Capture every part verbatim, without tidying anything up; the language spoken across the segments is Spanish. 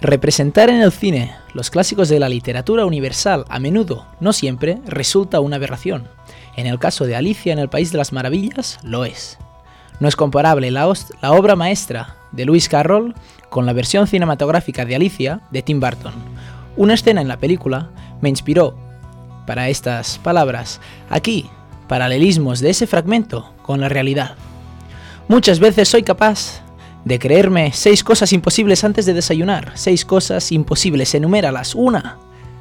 Representar en el cine los clásicos de la literatura universal a menudo, no siempre, resulta una aberración. En el caso de Alicia en el País de las Maravillas, lo es. No es comparable la, la obra maestra de Lewis Carroll con la versión cinematográfica de Alicia de Tim Burton. Una escena en la película me inspiró para estas palabras. Aquí, paralelismos de ese fragmento con la realidad. Muchas veces soy capaz de creerme seis cosas imposibles antes de desayunar. Seis cosas imposibles, enuméralas. Una,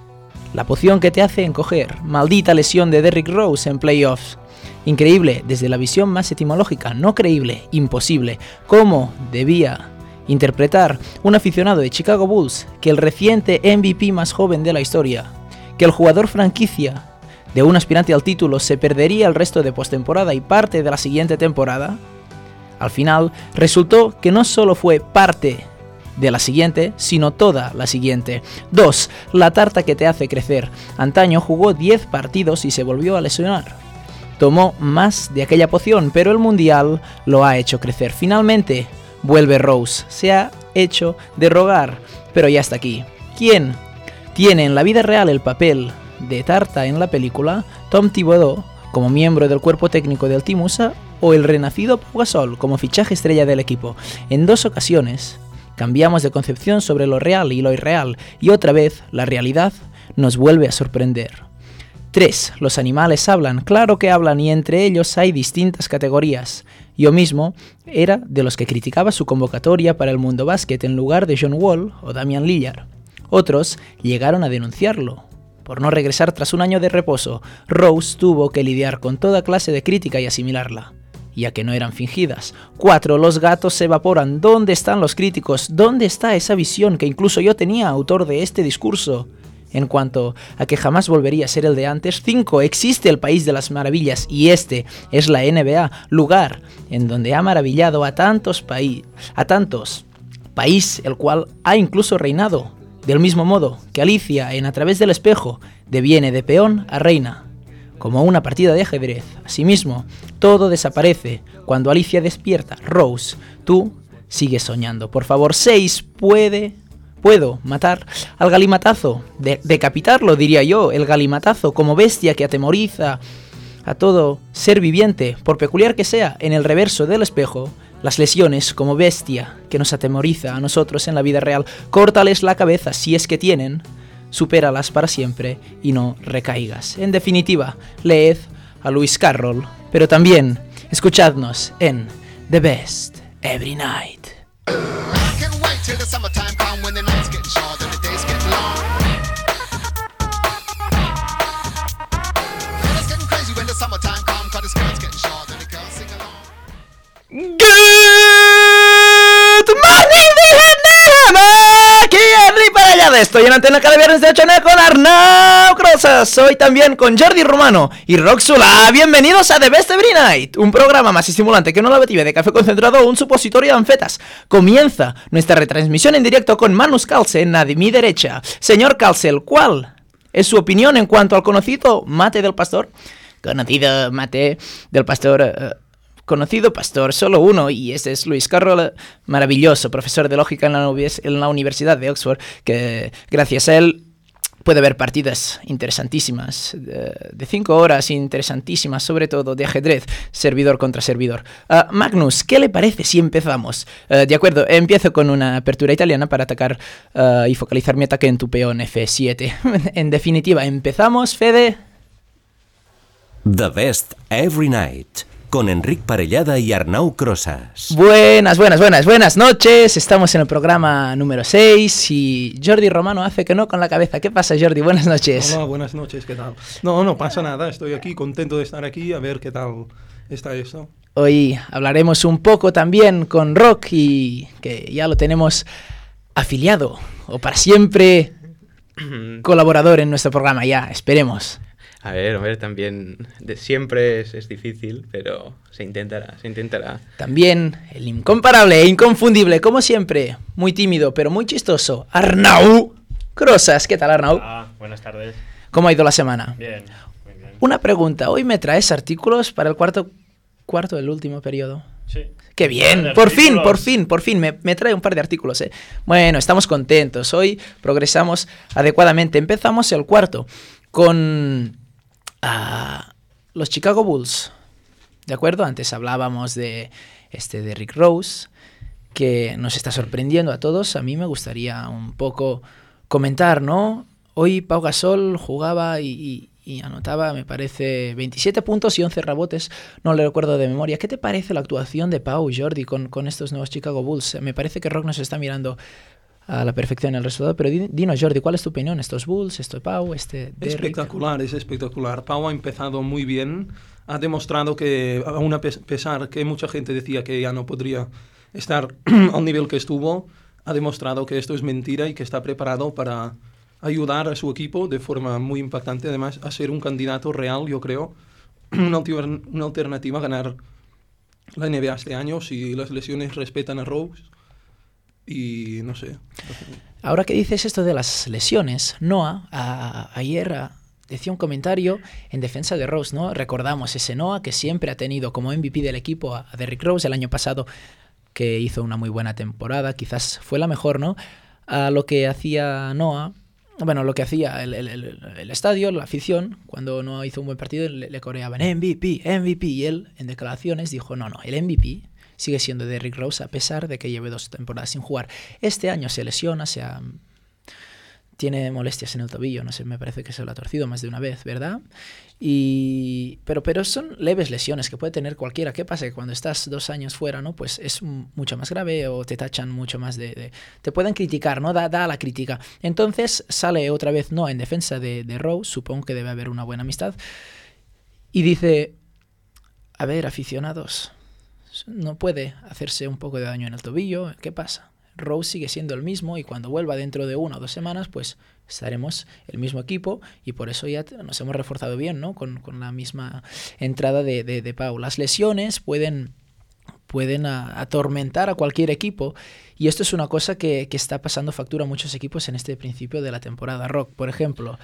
la poción que te hace encoger. Maldita lesión de Derrick Rose en playoffs. Increíble desde la visión más etimológica. No creíble, imposible. ¿Cómo debía interpretar un aficionado de Chicago Bulls que el reciente M V P más joven de la historia, que el jugador franquicia de un aspirante al título se perdería el resto de postemporada y parte de la siguiente temporada? Al final, resultó que no solo fue parte de la siguiente, sino toda la siguiente. dos. La tarta que te hace crecer. Antaño jugó diez partidos y se volvió a lesionar. Tomó más de aquella poción, pero el mundial lo ha hecho crecer. Finalmente, vuelve Rose. Se ha hecho de rogar, pero ya está aquí. ¿Quién tiene en la vida real el papel de tarta en la película? Tom Thibodeau, como miembro del cuerpo técnico del Team U S A, o el renacido Pau Gasol como fichaje estrella del equipo. En dos ocasiones cambiamos de concepción sobre lo real y lo irreal, y otra vez la realidad nos vuelve a sorprender. tres. Los animales hablan, claro que hablan, y entre ellos hay distintas categorías. Yo mismo era de los que criticaba su convocatoria para el Mundo Básquet en lugar de John Wall o Damian Lillard. Otros llegaron a denunciarlo por no regresar tras un año de reposo. Rose tuvo que lidiar con toda clase de crítica y asimilarla, ya que no eran fingidas. cuatro. Los gatos se evaporan. ¿Dónde están los críticos? ¿Dónde está esa visión que incluso yo tenía, autor de este discurso, en cuanto a que jamás volvería a ser el de antes? cinco. Existe el País de las Maravillas y este es la N B A, lugar en donde ha maravillado a tantos países, a tantos, país el cual ha incluso reinado, del mismo modo que Alicia en A través del espejo deviene de peón a reina, como una partida de ajedrez. Asimismo, todo desaparece cuando Alicia despierta. Rose, tú sigues soñando. Por favor. seis. Puede... Puedo matar al galimatazo, de, decapitarlo diría yo, el galimatazo como bestia que atemoriza a todo ser viviente, por peculiar que sea. En el reverso del espejo, las lesiones como bestia que nos atemoriza a nosotros en la vida real. Córtales la cabeza si es que tienen, supéralas para siempre y no recaigas. En definitiva, leed a Lewis Carroll, pero también escuchadnos en The Best Every Night. Till the summertime come when the nights get short and the days get long. It's getting crazy when the summertime come, 'cause the skirts get short and the girls sing along. Good morning, Vietnam. Aquí Henry para allá de estoy en antena cada viernes de ocho a nueve con Arnau Crosas. Hoy también con Jordi Romano y Roxula. Bienvenidos a The Best Every Night, un programa más estimulante que una lavativa de café concentrado o un supositorio de anfetas. Comienza nuestra retransmisión en directo con Manus Carlsen a mi derecha. Señor Carlsen, ¿cuál es su opinión en cuanto al conocido mate del pastor? Conocido mate del pastor... Uh, Conocido pastor, solo uno, y ese es Lewis Carroll, maravilloso profesor de lógica en la, en la Universidad de Oxford, que gracias a él puede haber partidas interesantísimas, de, de cinco horas interesantísimas, sobre todo de ajedrez, servidor contra servidor. Uh, Magnus, ¿qué le parece si empezamos? Uh, de acuerdo, empiezo con una apertura italiana para atacar uh, y focalizar mi ataque en tu peón F siete. En definitiva, empezamos, Fede. The Best Every Night, con Enric Parellada y Arnau Crosas. Buenas, buenas, buenas, buenas noches. Estamos en el programa número seis y Jordi Romano hace que no con la cabeza. ¿Qué pasa, Jordi? Buenas noches. Hola, buenas noches, ¿qué tal? No, no pasa nada, estoy aquí contento de estar aquí, a ver qué tal está esto. Hoy hablaremos un poco también con Rock, y que ya lo tenemos afiliado o para siempre colaborador en nuestro programa, ya, esperemos. A ver, a ver, también de siempre es, es difícil, pero se intentará, se intentará. También el incomparable e inconfundible, como siempre, muy tímido, pero muy chistoso, Arnau Crosas. ¿Qué tal, Arnau? Ah, buenas tardes. ¿Cómo ha ido la semana? Bien, muy bien. Una pregunta, ¿hoy me traes artículos para el cuarto, cuarto del último periodo? Sí. ¡Qué bien! Por fin, por fin, por fin. Me, me trae un par de artículos, ¿eh? Bueno, estamos contentos. Hoy progresamos adecuadamente. Empezamos el cuarto con uh, los Chicago Bulls. ¿De acuerdo? Antes hablábamos de este de Rick Rose, que nos está sorprendiendo a todos. A mí me gustaría un poco comentar, ¿no? Hoy Pau Gasol jugaba y, y, y anotaba, me parece, veintisiete puntos y once rebotes. No le recuerdo de memoria. ¿Qué te parece la actuación de Pau, Jordi, con, con estos nuevos Chicago Bulls? Me parece que Rock nos está mirando a la perfección el resultado, pero dinos, Jordi, ¿cuál es tu opinión? ¿Estos Bulls, esto de Pau, este Derrick? Espectacular, es espectacular. Pau ha empezado muy bien. Ha demostrado que, aun a pesar que mucha gente decía que ya no podría estar al nivel que estuvo, ha demostrado que esto es mentira y que está preparado para ayudar a su equipo de forma muy impactante, además a ser un candidato real, yo creo, una, alter- una alternativa a ganar la N B A este año si las lesiones respetan a Rose y no sé. Ahora que dices esto de las lesiones, Noah a, a, ayer a, decía un comentario en defensa de Rose, ¿no? Recordamos ese Noah que siempre ha tenido como M V P del equipo a, a Derrick Rose el año pasado, que hizo una muy buena temporada, quizás fue la mejor, ¿no? A lo que hacía Noah, bueno, lo que hacía el, el, el, el estadio, la afición, cuando Noah hizo un buen partido, le, le coreaban M V P, M V P, y él en declaraciones dijo, no, no, el M V P sigue siendo Derrick Rose a pesar de que lleve dos temporadas sin jugar. Este año se lesiona, se ha... tiene molestias en el tobillo, no sé, me parece que se lo ha torcido más de una vez, ¿verdad? Y pero pero son leves lesiones que puede tener cualquiera. ¿Qué pasa? Que cuando estás dos años fuera, ¿no? Pues es mucho más grave o te tachan mucho más de... de te pueden criticar, ¿no? Da, da la crítica. Entonces sale otra vez, no, en defensa de, de Rose, supongo que debe haber una buena amistad, y dice, a ver, aficionados, no puede hacerse un poco de daño en el tobillo, ¿qué pasa? Rose sigue siendo el mismo y cuando vuelva dentro de una o dos semanas, pues estaremos el mismo equipo y por eso ya nos hemos reforzado bien, ¿no? Con, con la misma entrada de, de, de Pau. Las lesiones pueden, pueden a, atormentar a cualquier equipo y esto es una cosa que, que está pasando factura a muchos equipos en este principio de la temporada. Rock, por ejemplo,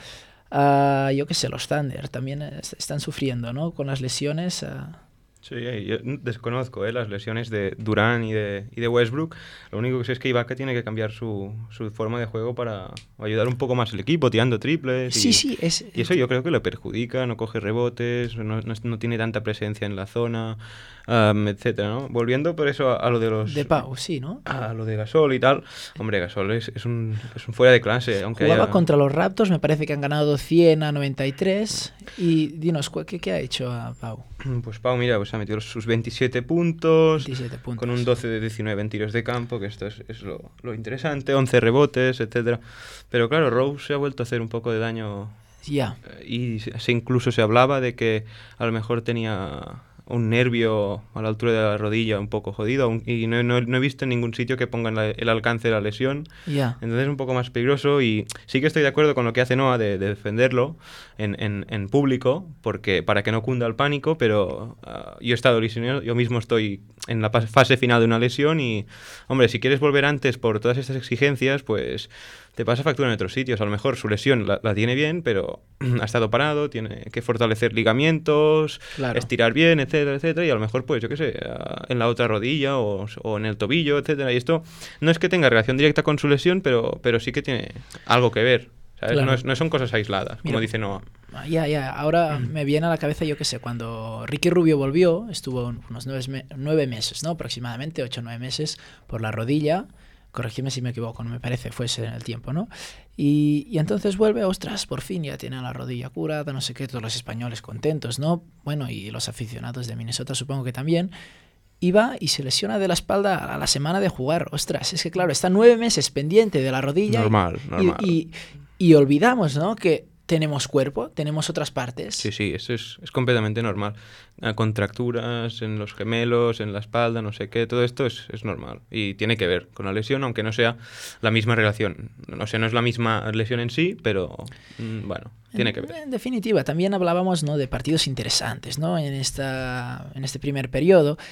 uh, yo qué sé, los Thunder también están sufriendo, ¿no? Con las lesiones... Uh, Sí, yo desconozco ¿eh? las lesiones de Durant y de, y de Westbrook. Lo único que sé es que Ibaka tiene que cambiar su, su forma de juego para ayudar un poco más al equipo, tirando triples. Sí, y, sí. Es, y eso yo creo que le perjudica, no coge rebotes, no, no, no tiene tanta presencia en la zona, um, etcétera, ¿no? Volviendo por eso a, a lo de los... De Pau, sí, ¿no? A lo de Gasol y tal. Hombre, Gasol es, es, un, es un fuera de clase. Aunque Jugaba haya... contra los Raptors, me parece que han ganado cien a noventa y tres. Y dinos, ¿qué, qué ha hecho a Pau? Pues Pau, mira, pues ha metido sus veintisiete puntos, veintisiete puntos, con un doce de diecinueve en tiros de campo, que esto es, es lo, lo interesante, once rebotes, etcétera. Pero claro, Rose se ha vuelto a hacer un poco de daño. Ya. Y se, incluso se hablaba de que a lo mejor tenía un nervio a la altura de la rodilla un poco jodido, y no, no, no he visto en ningún sitio que pongan la, el alcance de la lesión. Ya. Entonces es un poco más peligroso y sí que estoy de acuerdo con lo que hace Noah de, de defenderlo en, en, en público, porque para que no cunda el pánico, pero uh, yo he estado lesionado, yo mismo estoy en la fase final de una lesión y, hombre, si quieres volver antes por todas estas exigencias, pues te pasa factura en otros sitios. A lo mejor su lesión la, la tiene bien, pero ha estado parado, tiene que fortalecer ligamentos, claro, estirar bien, etcétera, etcétera, y a lo mejor, pues, yo qué sé, en la otra rodilla o, o en el tobillo, etcétera. Y esto no es que tenga relación directa con su lesión, pero, pero sí que tiene algo que ver, ¿sabes? Claro. No, es, no son cosas aisladas, Mira, como dice Noah. Ya, ya, ahora me viene a la cabeza, yo qué sé, cuando Ricky Rubio volvió, estuvo unos nueve, me- nueve meses, ¿no? Aproximadamente, ocho o nueve meses, por la rodilla. Corregidme si me equivoco, no me parece, fue ese en el tiempo, ¿no? Y, y entonces vuelve, ostras, por fin ya tiene la rodilla curada, no sé qué, todos los españoles contentos, ¿no? Bueno, y los aficionados de Minnesota supongo que también. Iba y se lesiona de la espalda a la semana de jugar. Ostras, es que claro, está nueve meses pendiente de la rodilla. Normal, y, normal. Y, y, y olvidamos, ¿no? Que tenemos cuerpo, tenemos otras partes. Sí, sí, eso es, es completamente normal. Ah, Contracturas en los gemelos, en la espalda, no sé qué, todo esto es, es normal. Y tiene que ver con la lesión, aunque no sea la misma relación. O sea, no es la misma lesión en sí, pero mm, bueno, tiene que ver. En definitiva, también hablábamos, ¿no?, de partidos interesantes, ¿no?, en, esta, en este primer periodo.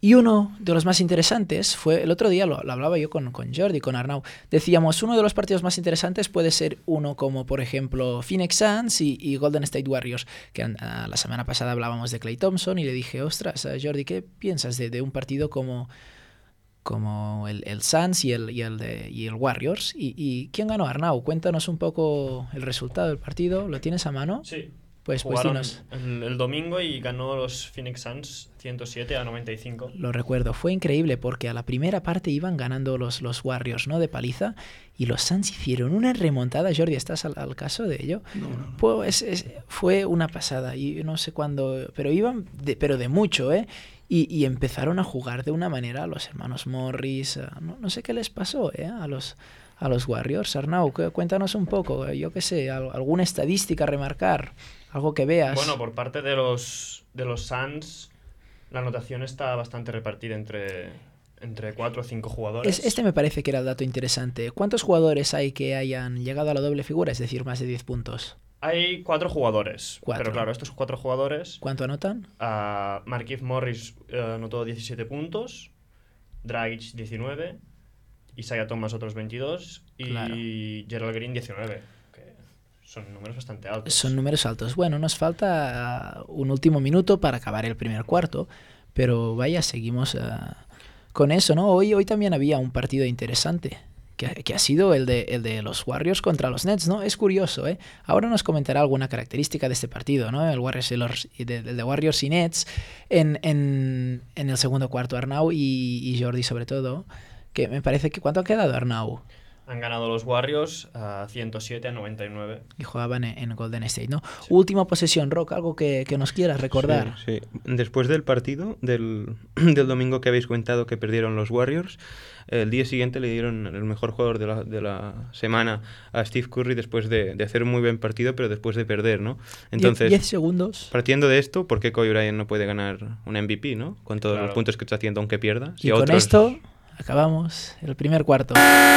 Y uno de los más interesantes fue, el otro día lo, lo hablaba yo con, con Jordi, con Arnau, decíamos, uno de los partidos más interesantes puede ser uno como, por ejemplo, Phoenix Suns y, y Golden State Warriors, que uh, la semana pasada hablábamos de Klay Thompson y le dije, ostras, uh, Jordi, ¿qué piensas de, de un partido como, como el, el Suns y el, y el, de, y el Warriors? ¿Y, ¿Y quién ganó, Arnau? Cuéntanos un poco el resultado del partido, ¿lo tienes a mano? Sí. Pues, pues Jugaron dinos. el, el domingo y ganó los Phoenix Suns ciento siete a noventa y cinco. Lo recuerdo, fue increíble porque a la primera parte iban ganando los, los Warriors, ¿no? De paliza, y los Suns hicieron una remontada. Jordi, ¿estás al, al caso de ello? No, no, no. Pues es, fue una pasada, y no sé cuándo, pero iban, de, pero de mucho, ¿eh? Y, y empezaron a jugar de una manera los hermanos Morris, uh, no, no sé qué les pasó, ¿eh? A los, a los Warriors. Arnau, cuéntanos un poco, yo qué sé, alguna estadística a remarcar. Algo que veas. Bueno, por parte de los de los Suns, la anotación está bastante repartida entre, entre cuatro o cinco jugadores. Es, este me parece que era el dato interesante. ¿Cuántos jugadores hay que hayan llegado a la doble figura? Es decir, más de diez puntos. Hay cuatro jugadores. Cuatro. Pero claro, estos cuatro jugadores... ¿Cuánto anotan? Uh, Markieff Morris uh, anotó diecisiete puntos, Dragic diecinueve, Isaiah Thomas otros veintidós y Claro. Gerald Green diecinueve. Son números bastante altos. Son números altos. Bueno, nos falta uh, un último minuto para acabar el primer cuarto, pero vaya, seguimos uh, con eso, ¿no? Hoy, hoy también había un partido interesante, que, que ha sido el de, el de los Warriors contra los Nets, ¿no? Es curioso, ¿eh? Ahora nos comentará alguna característica de este partido, ¿no? El Warriors y los, de, de Warriors y Nets en, en, en el segundo cuarto, Arnau y, y Jordi sobre todo, que me parece que... ¿Cuánto ha quedado, Arnau? Han ganado los Warriors a ciento siete a noventa y nueve. Y jugaban en, en Golden State, ¿no? Sí. Última posesión, Rock, algo que, que nos quieras recordar. Sí, sí. Después del partido, del, del domingo que habéis contado que perdieron los Warriors, el día siguiente le dieron el mejor jugador de la, de la semana a Steve Curry después de, de hacer un muy buen partido, pero después de perder, ¿no? Entonces, diez segundos. Partiendo de esto, ¿por qué Kobe Bryant no puede ganar un M V P, ¿no? Con todos Claro. los puntos que está haciendo, aunque pierda. Y Si con otros... esto acabamos el primer cuarto.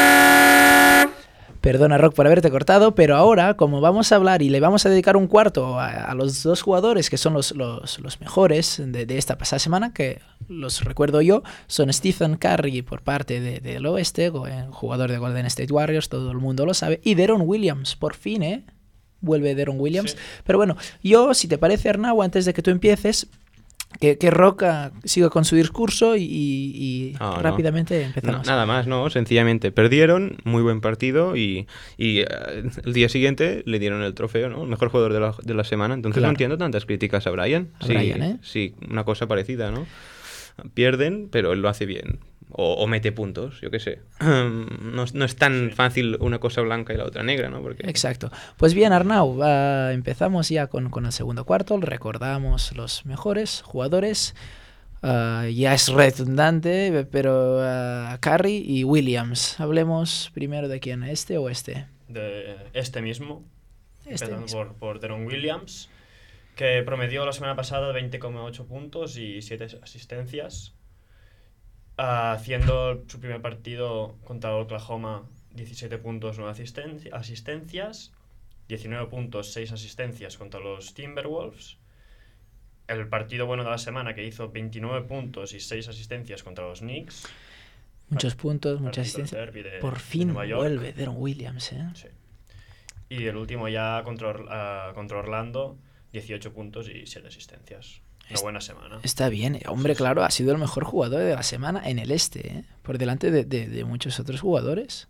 Perdona, Rock, por haberte cortado, pero ahora, como vamos a hablar y le vamos a dedicar un cuarto a, a los dos jugadores que son los, los, los mejores de, de esta pasada semana, que los recuerdo yo, son Stephen Curry por parte de, del oeste, jugador de Golden State Warriors, todo el mundo lo sabe, y Deron Williams, por fin, ¿eh? Vuelve Deron Williams. Sí. Pero bueno, yo, si te parece, Arnau, antes de que tú empieces... Que, que Rock siga con su discurso y, y oh, rápidamente no. empezamos. No, nada más, no, sencillamente perdieron, muy buen partido y, y uh, el día siguiente le dieron el trofeo, ¿no? El mejor jugador de la, de la semana. Entonces claro. No entiendo tantas críticas a Bryant. A sí, Bryant, ¿eh? Sí, una cosa parecida, ¿no? Pierden, pero él lo hace bien. O, o mete puntos, yo qué sé. No, no es tan sí. fácil una cosa blanca y la otra negra, ¿no? Porque... Exacto. Pues bien, Arnau, uh, empezamos ya con, con el segundo cuarto. Recordamos los mejores jugadores. Uh, ya es redundante, pero uh, Curry y Williams. Hablemos primero de quién, este o este. De este mismo. Este empezando mismo. Por, por Deron Williams, que promedió la semana pasada veinte coma ocho puntos y siete asistencias. Uh, haciendo su primer partido contra Oklahoma, diecisiete puntos, nueve asisten- asistencias, diecinueve puntos, seis asistencias contra los Timberwolves. El partido bueno de la semana, que hizo veintinueve puntos y seis asistencias contra los Knicks. Muchos Part- puntos, mucha asistencia. de, Por de fin Nueva York. vuelve Deron Williams, ¿eh? Sí. Y el último ya contra, uh, contra Orlando, dieciocho puntos y siete asistencias. Una buena semana. Está bien, hombre, claro, ha sido el mejor jugador de la semana en el este, ¿eh? Por delante de, de, de muchos otros jugadores.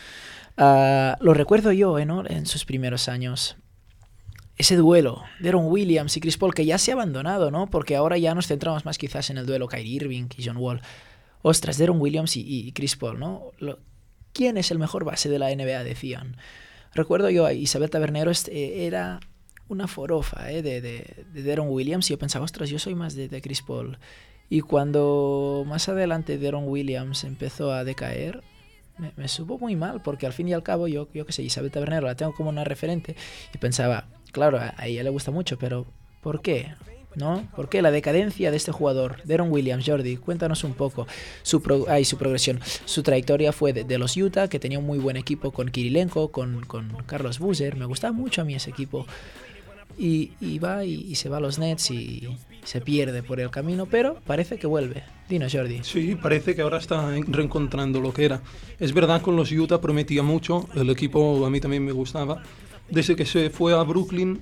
Uh, lo recuerdo yo, ¿eh, ¿no? En sus primeros años. Ese duelo, Deron Williams y Chris Paul, que ya se ha abandonado, ¿no? Porque ahora ya nos centramos más quizás en el duelo Kyrie Irving y John Wall. Ostras, Deron Williams y, y Chris Paul, ¿no? Lo, ¿Quién es el mejor base de la N B A? Decían. Recuerdo yo a Isabel Tabernero, este, era... una forofa eh, de, de, de Deron Williams y yo pensaba, ostras, yo soy más de, de Chris Paul. Y cuando más adelante Deron Williams empezó a decaer, me, me supo muy mal, porque al fin y al cabo yo, yo qué sé, Isabel Tabernero la tengo como una referente y pensaba, claro, a, a ella le gusta mucho, pero ¿por qué? ¿No? ¿Por qué la decadencia de este jugador? Deron Williams, Jordi, cuéntanos un poco su, pro, ay, su progresión. Su trayectoria fue de, de los Utah, que tenía un muy buen equipo con Kirilenko, con, con Carlos Boozer. Me gustaba mucho a mí ese equipo. y, y va y, y se va a los Nets y se pierde por el camino, pero parece que vuelve. Dinos, Jordi. Sí, parece que ahora está reencontrando lo que era. Es verdad, con los Utah prometía mucho, el equipo a mí también me gustaba. Desde que se fue a Brooklyn,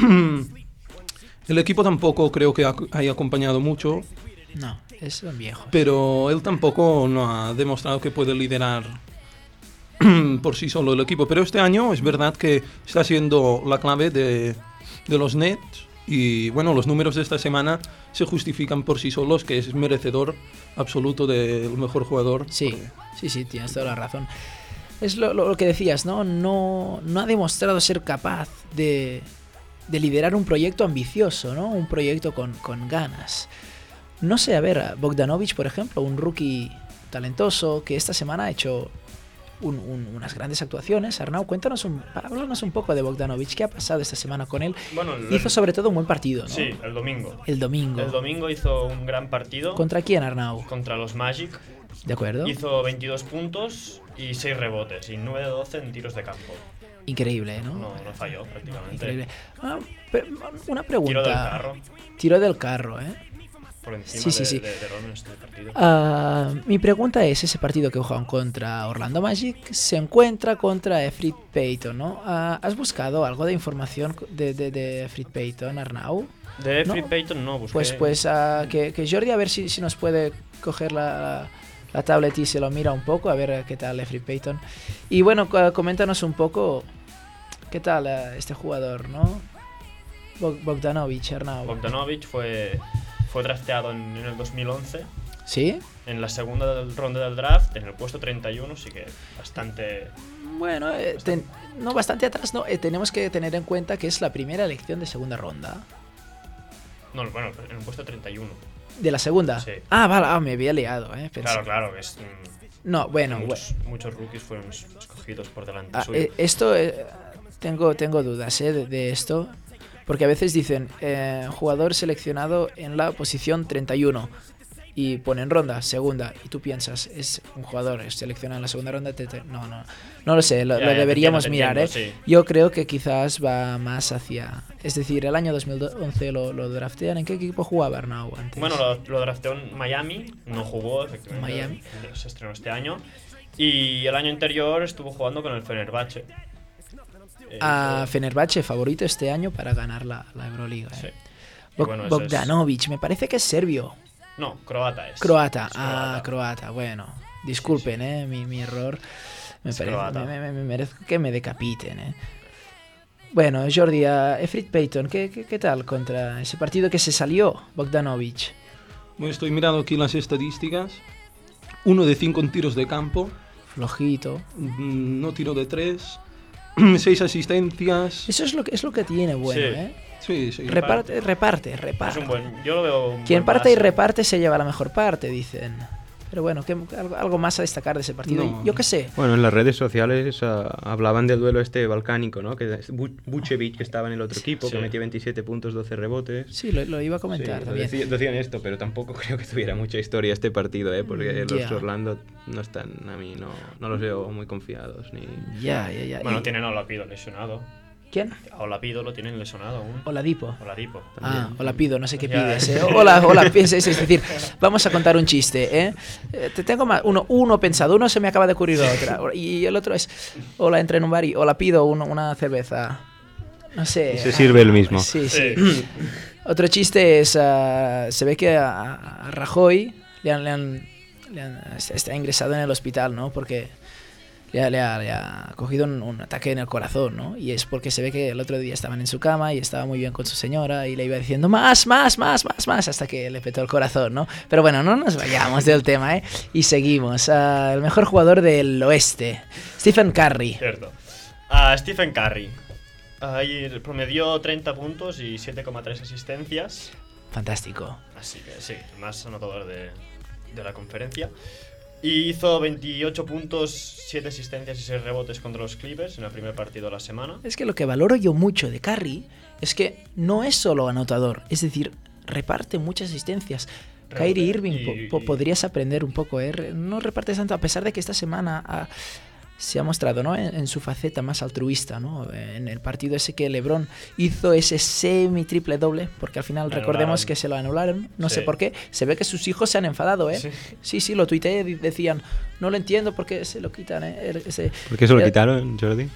el equipo tampoco creo que ha- haya acompañado mucho, No, es un viejo. pero él tampoco no ha demostrado que puede liderar por sí solo el equipo. Pero este año es verdad que está siendo la clave de, de los Nets. Y bueno, los números de esta semana se justifican por sí solos, que es merecedor absoluto del mejor jugador. Sí, sí, sí, tienes toda la razón. Es lo, lo- lo que decías, ¿no? No, no ha demostrado ser capaz de, de liderar un proyecto ambicioso, ¿no? Un proyecto con, con ganas. No sé, a ver, a Bogdanovic, por ejemplo, un rookie talentoso que esta semana ha hecho un- un- unas grandes actuaciones. Arnau, cuéntanos un, háblanos un poco de Bogdanovic. ¿Qué ha pasado esta semana con él? Bueno, el- Hizo sobre todo un buen partido, ¿no? Sí, el domingo. El domingo. El domingo hizo un gran partido ¿Contra quién, Arnau? contra los Magic. ¿De acuerdo? Hizo veintidós puntos y seis rebotes y nueve de doce en tiros de campo. Increíble, ¿no? No, no falló prácticamente. Increíble. Ah, pero una pregunta. Tiro del carro Tiro del carro, ¿eh? por encima Sí, sí, de, sí. de, de Ron en este partido. Ah, mi pregunta es, ese partido que juegan contra Orlando Magic se encuentra contra Efrit Payton, ¿no? Ah, ¿has buscado algo de información de, de, de Efrit Payton, Arnau? De Free no. Payton no busqué. Pues, pues ah, que, que Jordi a ver si, si nos puede coger la, la tablet y se lo mira un poco, a ver qué tal Efrit Payton. Y bueno, cu- coméntanos un poco qué tal ah, este jugador, ¿no? Bog- Bogdanovic, Arnau. Bogdanovic fue, fue drafteado en, en el dos mil once, ¿Sí? en la segunda del- ronda del draft, en el puesto treinta y uno, así que bastante... Bueno, eh, ten- no, bastante atrás, no. Eh, tenemos que tener en cuenta que es la primera elección de segunda ronda. No, bueno, en el puesto treinta y uno. ¿De la segunda? Sí. Ah, vale, ah, me había liado, eh. pensé- Claro, claro, que es, mm, No, bueno, muchos, muchos rookies fueron es- escogidos por delante Ah, suyo. eh, esto, eh, tengo, tengo dudas eh, de, de esto, porque a veces dicen eh, jugador seleccionado en la posición treinta y uno y ponen ronda, segunda, y tú piensas, es un jugador es seleccionado en la segunda ronda, te- te- no, no, no lo sé, lo, Ya, lo ya, te deberíamos entiendo, te mirar, entiendo, ¿eh? sí. Yo creo que quizás va más hacia, es decir, el año dos mil once lo, lo draftean, ¿en qué equipo jugaba Arnau antes? Bueno, lo, lo drafteó en Miami, no jugó, efectivamente. Miami. Se estrenó este año. Y el año anterior estuvo jugando con el Fenerbahce. Eh, A hizo- Fenerbahce, favorito este año para ganar la, la Euroliga. Sí. ¿eh? Y Bog- bueno, eso es- Bogdanovic, me parece que es serbio. No, croata es. Croata, Es ah, croata, bueno. Disculpen, eh, mi, mi error. Me Es parece, croata. me, me- me merezco que me decapiten, eh. Bueno, Jordi, a Efrit Payton, ¿qué, qué, qué tal contra ese partido que se salió Bogdanovic? Bueno, estoy mirando aquí las estadísticas. Uno de cinco en tiros de campo, Flojito. mm, no tiro de tres, seis asistencias. Eso es lo que, es lo que tiene bueno, Sí. ¿eh? Sí, sí. Reparte, reparte, reparte. Es un buen. Yo lo veo. un Quien buen parte y base. reparte se lleva la mejor parte, dicen. Pero bueno, ¿qué- algo, algo más a destacar de ese partido. No. Yo qué sé. Bueno, en las redes sociales ah, hablaban del duelo este balcánico, ¿no? Que es Bu- Vucevic, que estaba en el otro equipo, Sí. que metía veintisiete puntos, doce rebotes. Sí, lo, lo iba a comentar Sí, también. decí- decían esto, pero tampoco creo que tuviera mucha historia este partido, ¿eh? Porque Mm, los ya. Orlando no están, a mí no, no los veo muy confiados. Ni... Ya, ya, ya. Bueno, Y- tienen a Olapido lesionado. ¿Quién? A Olapido lo tienen lesionado aún. Oladipo. Oladipo. Ah, hola pido, no sé qué Ya. pides. ¿eh? Hola, hola, pienses. Es decir, vamos a contar un chiste. ¿eh? Eh, te tengo más, uno, uno pensado, uno se me acaba de ocurrir otra. Y el otro es, hola, entré en un bar y hola, pido un- una cerveza. No sé. Y se sirve el mismo. Sí, sí. Sí. Otro chiste es, ah, se ve que a, a Rajoy le han, le han- le han- está ingresado en el hospital, ¿no? Porque le ha, le ha- le ha cogido un, un ataque en el corazón, ¿no? Y es porque se ve que el otro día estaban en su cama y estaba muy bien con su señora y le iba diciendo más, más, más, más, más, hasta que le petó el corazón, ¿no? Pero bueno, no nos vayamos del tema, ¿eh? Y seguimos. Ah, el mejor jugador del oeste, Stephen Curry. Cierto. A Stephen Curry. Ahí promedió treinta puntos y siete coma tres asistencias. Fantástico. Así que sí, el más anotador de, de la conferencia. Y hizo veintiocho puntos, siete asistencias y seis rebotes contra los Clippers en el primer partido de la semana. Es que lo que valoro yo mucho de Curry es que no es solo anotador, es decir, reparte muchas asistencias. Rebote Kyrie Irving, y- po- po- y- podrías aprender un poco, ¿eh? Re- No repartes tanto, a pesar de que esta semana ha, se ha mostrado, ¿no? en, en su faceta más altruista, ¿no? En el partido ese que LeBron hizo ese semi triple doble, porque al final Anularon. recordemos que se lo anularon, no Sí. sé por qué, se ve que sus hijos se han enfadado, ¿eh? Sí. Sí, sí, lo tuiteé y decían, no lo entiendo por qué se lo quitan, ¿eh? Ese, ¿Por qué se lo eh, quitaron, Jordi?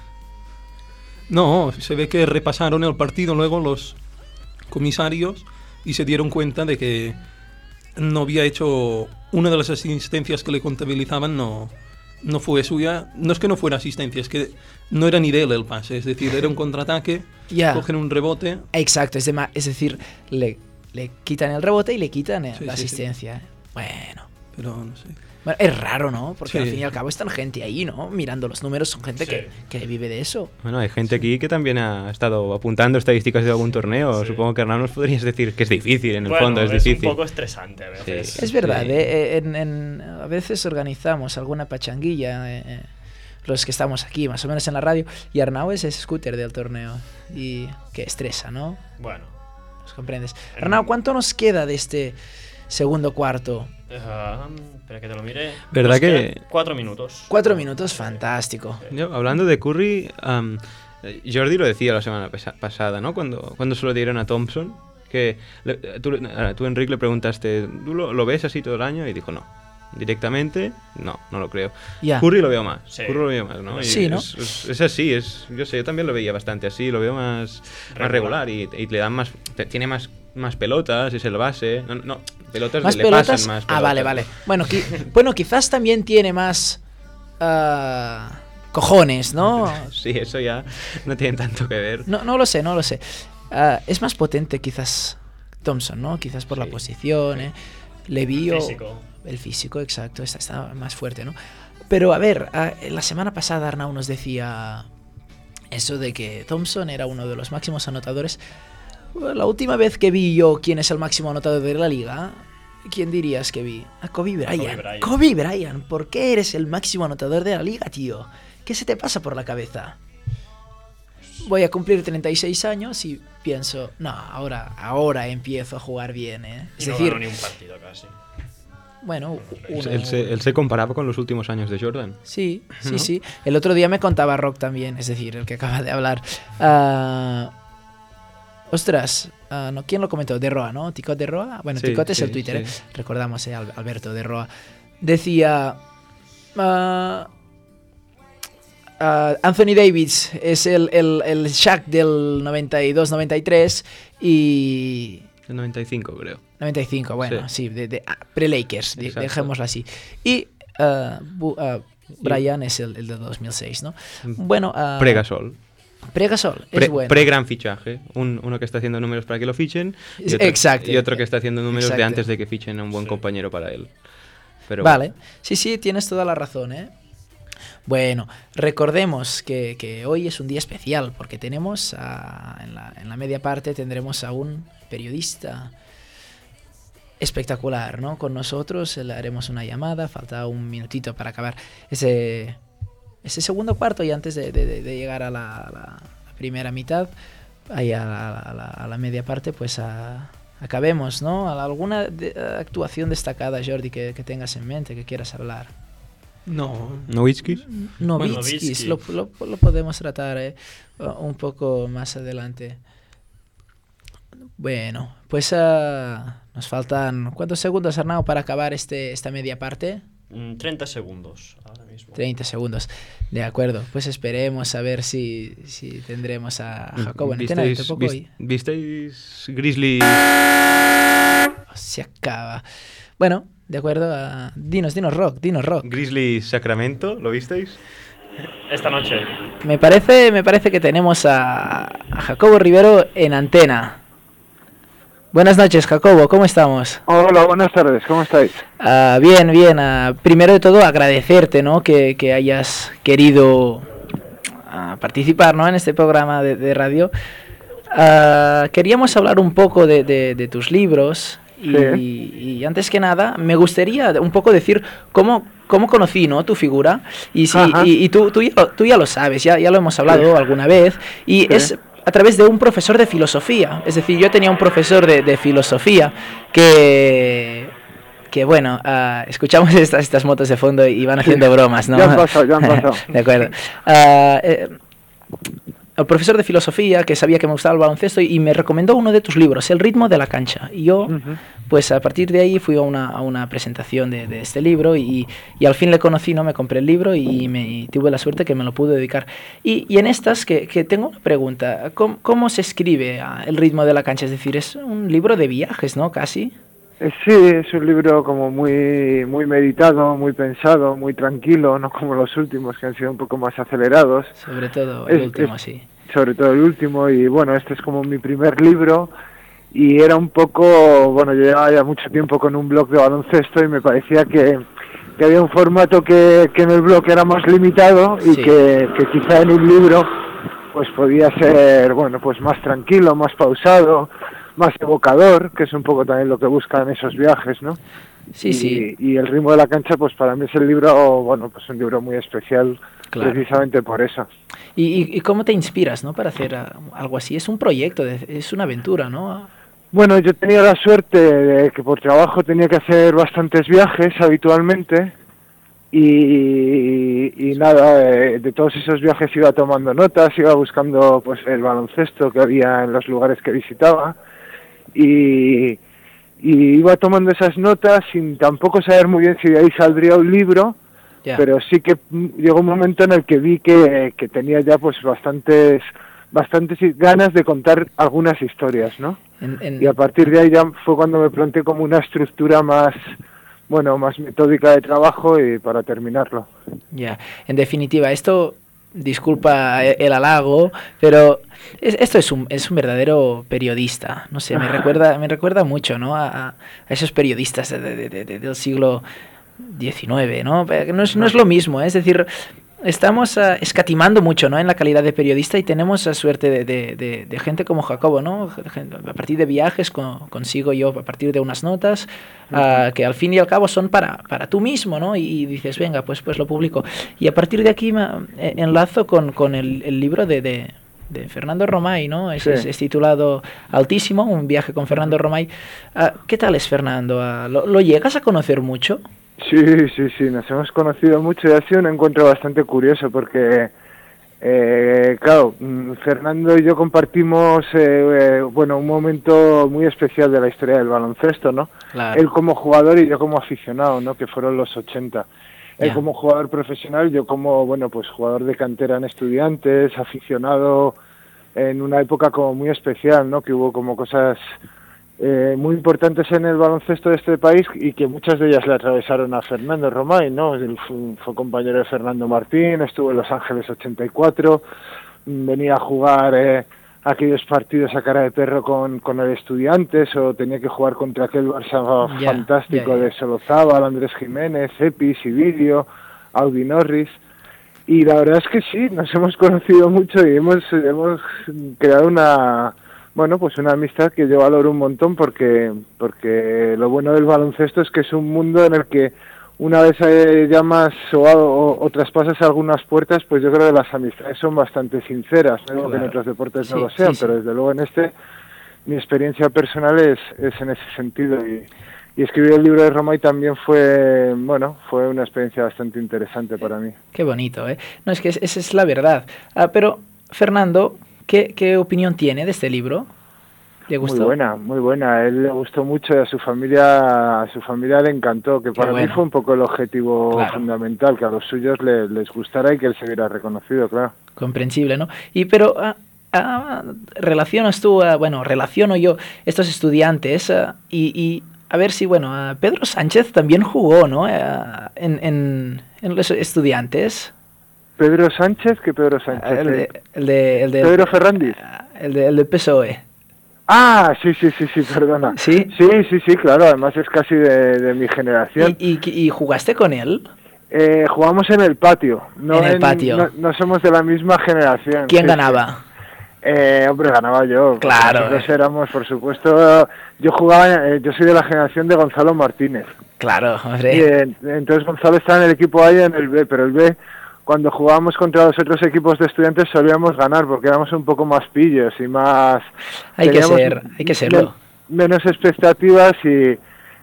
No, se ve que repasaron el partido luego los comisarios y se dieron cuenta de que no había hecho una de las asistencias que le contabilizaban, no, no fue suya. No es que no fuera asistencia, es que no era ni de él el pase, es decir, era un contraataque, Ya. cogen un rebote. Exacto, es, de ma- es decir, le, le quitan el rebote y le quitan eh, Sí, la sí, sí. asistencia. Bueno. Pero no sé. Bueno, es raro, ¿no? Porque Sí. al fin y al cabo están gente ahí, ¿no? Mirando los números, son gente Sí. que, que vive de eso. Bueno, hay gente aquí que también ha estado apuntando estadísticas de algún torneo. Sí. Supongo que Hernán nos podrías decir que es difícil, en el Bueno, fondo es, es difícil. un poco estresante a veces. Sí. Es verdad, Sí. ¿eh? Eh, en- en- a veces organizamos alguna pachanguilla, eh, eh, los que estamos aquí, más o menos en la radio, y Arnau es ese scooter del torneo, y que estresa, ¿no? Bueno. ¿Nos comprendes? Arnau, ¿cuánto nos queda de este segundo cuarto? ah, espera que te lo mire. ¿Verdad Nos que- quedan Cuatro minutos. Cuatro minutos, fantástico. Yo, hablando de Curry, am, eh, Jordi lo decía la semana pesa- pasada, ¿no? Cuando, cuando se lo dieron a Thompson, que le- tú, a- tú, Enrique, le preguntaste, ¿tú lo, lo ves así todo el año? Y dijo, no. Directamente, no, no lo creo. Ya. Curry lo veo más. Sí. Curry lo veo más, ¿no? Y Sí, ¿no? Es, es- es así, es, yo sé, yo también lo veía bastante así, lo veo más más Regular. regular y, y le dan más, te- tiene más, más pelotas, es el base. No, no pelotas ¿Más le pelotas? pasan más Ah, pelotas. vale, vale. Bueno, qui- bueno, quizás también tiene más ah, cojones, ¿no? Sí, eso ya no tiene tanto que ver. No, no lo sé, no lo sé. Ah, es más potente quizás Thompson, ¿no? Quizás por la Sí. posición, ¿eh? Le vi o- Físico. El físico, exacto, está, está más fuerte, ¿no? Pero a ver, ah, la semana pasada Arnau nos decía eso de que Thompson era uno de los máximos anotadores. Bueno, la última vez que vi yo quién es el máximo anotador de la liga, ¿quién dirías que vi? A Kobe Bryant. Bryant. Kobe Bryant, ¿por qué eres el máximo anotador de la liga, tío? ¿Qué se te pasa por la cabeza? Voy a cumplir treinta y seis años y pienso, no, ahora, ahora empiezo a jugar bien, ¿eh? Es Y no decir, ganó ni un partido casi. bueno, uno- Él se, él se comparaba con los últimos años de Jordan. Sí, sí, ¿No? sí. El otro día me contaba Rock también, es decir, el que acaba de hablar. Ah, ostras, ah, no, ¿quién lo comentó? De Roa, ¿no? Ticot de Roa. Bueno, Sí, Ticot es sí, el Twitter, sí. ¿eh? Recordamos, ¿eh? Al- Alberto de Roa. Decía... ah, ah, Anthony Davis es el, el, el Shaq del noventa y dos noventa y tres y... El noventa y cinco, creo. noventa y cinco, bueno, sí, Sí. de, de- ah, pre-Lakers, de- Exacto. dejémoslo así. Y ah, Bu- ah, Brian es el, el de dos mil seis, ¿no? Bueno, ah, Pre-Gasol. Pre-Gasol, es Pre, bueno. pre-gran fichaje. Un- uno que está haciendo números para que lo fichen. Y otro, Exacto. Y otro que está haciendo números de Exacto. antes de que fichen a un buen Sí. compañero para él. Pero Vale, sí, sí, tienes toda la razón, ¿eh? Bueno, recordemos que, que hoy es un día especial porque tenemos a- en, la, en la media parte tendremos a un periodista espectacular, ¿no? Con nosotros le haremos una llamada, falta un minutito para acabar ese, ese segundo cuarto y antes de, de- de- de llegar a la, a la primera mitad, ahí a la, a la- a la media parte, pues a- acabemos, ¿no? ¿A alguna de- actuación destacada, Jordi, que, que tengas en mente, que quieras hablar? No, ¿Nowitzki? Nowitzki, Nowitzki. lo, lo- lo podemos tratar eh, un poco más adelante. Bueno, pues ah, nos faltan ¿cuántos segundos, Arnau, para acabar este, esta media parte? Mm, treinta segundos ahora mismo. treinta segundos. De acuerdo, pues esperemos a ver si, si tendremos a Jacobo en antena. ¿Visteis, Tampoco vis- hoy. ¿Visteis Grizzly? Se acaba. Bueno, de acuerdo. ah, dinos, dinos rock, dinos rock. Grizzly Sacramento, ¿lo visteis? Esta noche. Me parece, me parece que tenemos a, a Jacobo Rivero en antena. Buenas noches, Jacobo, ¿cómo estamos? Hola, buenas tardes, ¿cómo estáis? Ah, bien, bien. ah, primero de todo, agradecerte, ¿no? Que, que hayas querido ah, participar, ¿no? En este programa de, de radio. Ah, queríamos hablar un poco de, de- de tus libros y, Sí. y antes que nada me gustaría un poco decir cómo, cómo conocí, ¿no? Tu figura y, si, Ajá. y, y tú, tú, ya, tú ya lo sabes, ya, ya lo hemos hablado alguna vez y Sí. es a través de un profesor de filosofía. Es decir, yo tenía un profesor de, de filosofía que que bueno, uh, escuchamos estas, estas motos de fondo y van haciendo sí, bromas, ¿no? Ya han pasado, ya han pasado. De acuerdo. Uh, eh, el profesor de filosofía, que sabía que me gustaba el baloncesto, y me recomendó uno de tus libros, El ritmo de la cancha. Y yo, uh-huh. pues a partir de ahí fui a una, a una presentación de, de este libro y, y al fin le conocí, ¿no? Me compré el libro y, me, y tuve la suerte que me lo pude dedicar. Y, y en estas, que, que tengo una pregunta, ¿cómo, cómo se escribe El ritmo de la cancha? Es decir, es un libro de viajes, ¿no? Casi. Sí, es un libro como muy muy meditado, muy pensado, muy tranquilo, no como los últimos que han sido un poco más acelerados. Sobre todo el es, último, es, sí. Sobre todo el último, y bueno, este es como mi primer libro y era un poco, bueno, yo llevaba ya mucho tiempo con un blog de baloncesto y me parecía que, que había un formato que, que en el blog era más limitado y sí. que, que quizá en un libro pues podía ser, bueno, pues más tranquilo, más pausado, más evocador, que es un poco también lo que buscan esos viajes, ¿no? Sí, y, sí. Y El ritmo de la cancha, pues para mí es el libro, bueno, pues un libro muy especial, claro. Precisamente por eso. ¿Y, y, y cómo te inspiras, no, para hacer uh, algo así? Es un proyecto, de, es una aventura, ¿no? Bueno, yo tenía la suerte de que por trabajo tenía que hacer bastantes viajes habitualmente y, y nada, de, de todos esos viajes iba tomando notas, iba buscando pues el baloncesto que había en los lugares que visitaba. Y, y iba tomando esas notas sin tampoco saber muy bien si de ahí saldría un libro, yeah. pero sí que llegó un momento en el que vi que, que tenía ya pues bastantes bastantes ganas de contar algunas historias, ¿no? En, en... Y a partir de ahí ya fue cuando me planteé como una estructura más, bueno, más metódica de trabajo y para terminarlo. Ya, yeah. En definitiva, esto... Disculpa el halago, pero es, esto es un, es un verdadero periodista. No sé, me recuerda, me recuerda mucho, ¿no? A, a esos periodistas de, de, de, de, del siglo diecinueve, ¿no? No es, no es lo mismo, ¿eh? Es decir, estamos uh, escatimando mucho, ¿no? En la calidad de periodista y tenemos la suerte de, de, de, de gente como Jacobo, ¿no? A partir de viajes con, consigo yo, a partir de unas notas uh, que al fin y al cabo son para, para tú mismo, ¿no? Y, y dices, venga, pues, pues lo publico. Y a partir de aquí me eh, enlazo con, con el, el libro de... de de Fernando Romay, ¿no? Es, sí. es, es titulado Altísimo, un viaje con Fernando Romay. Uh, ¿Qué tal es Fernando? Uh, ¿lo, ¿Lo llegas a conocer mucho? Sí, sí, sí, nos hemos conocido mucho y ha sido un encuentro bastante curioso porque, eh, claro, Fernando y yo compartimos, eh, eh, bueno, un momento muy especial de la historia del baloncesto, ¿no? Claro. Él como jugador y yo como aficionado, ¿no? Que fueron los ochenta. Él yeah. como jugador profesional, yo como, bueno, pues jugador de cantera en Estudiantes, aficionado en una época como muy especial, ¿no? Que hubo como cosas eh, muy importantes en el baloncesto de este país y que muchas de ellas le atravesaron a Fernando Romay, ¿no? Él fue, fue compañero de Fernando Martín, estuvo en Los Ángeles ochenta y cuatro, venía a jugar eh, aquellos partidos a cara de perro con, con el Estudiantes o tenía que jugar contra aquel Barça yeah, fantástico yeah, yeah. de Solozábal, Andrés Jiménez, Epi, Sibilio, Audi Norris. Y la verdad es que sí, nos hemos conocido mucho y hemos, hemos creado una, bueno, pues una amistad que yo valoro un montón porque, porque lo bueno del baloncesto es que es un mundo en el que una vez eh, llamas o, o, o traspasas algunas puertas, pues yo creo que las amistades son bastante sinceras, no digo claro. que en otros deportes sí, no lo sean, sí, sí. pero desde luego en este mi experiencia personal es, es en ese sentido y, y escribir el libro de Romay también fue, bueno, fue una experiencia bastante interesante para mí. Qué bonito, ¿eh? No, es que esa es la verdad. Ah, pero, Fernando, ¿qué, qué opinión tiene de este libro? ¿Le gustó? Muy buena, muy buena. A él le gustó mucho y a su familia, a su familia le encantó, que para bueno. mí fue un poco el objetivo claro. fundamental, que a los suyos le, les gustara y que él se viera reconocido, claro. Comprensible, ¿no? Y pero ah, ah, relacionas tú, ah, bueno, relaciono yo estos estudiantes ah, y, y a ver si, bueno, ah, Pedro Sánchez también jugó, ¿no? Ah, en, en, en los estudiantes. Pedro Sánchez, ¿qué Pedro Sánchez? El de, el de, el de Pedro Fernández. El de, el de P S O E. Ah, sí, sí, sí, sí, perdona. ¿Sí? Sí, sí, sí, claro, además es casi de, de mi generación. ¿Y, y, ¿Y jugaste con él? Eh, jugamos en el patio. No en el en, patio. No, no somos de la misma generación. ¿Quién sí, ganaba? Sí. Eh, hombre, ganaba yo. Claro. Nosotros eh. éramos, por supuesto, yo jugaba, eh, yo soy de la generación de Gonzalo Martínez. Claro, hombre. Y, eh, entonces Gonzalo estaba en el equipo A y en el B, pero el B... Cuando jugábamos contra los otros equipos de Estudiantes solíamos ganar porque éramos un poco más pillos y más... Hay que ser, hay que serlo. Men- menos expectativas y,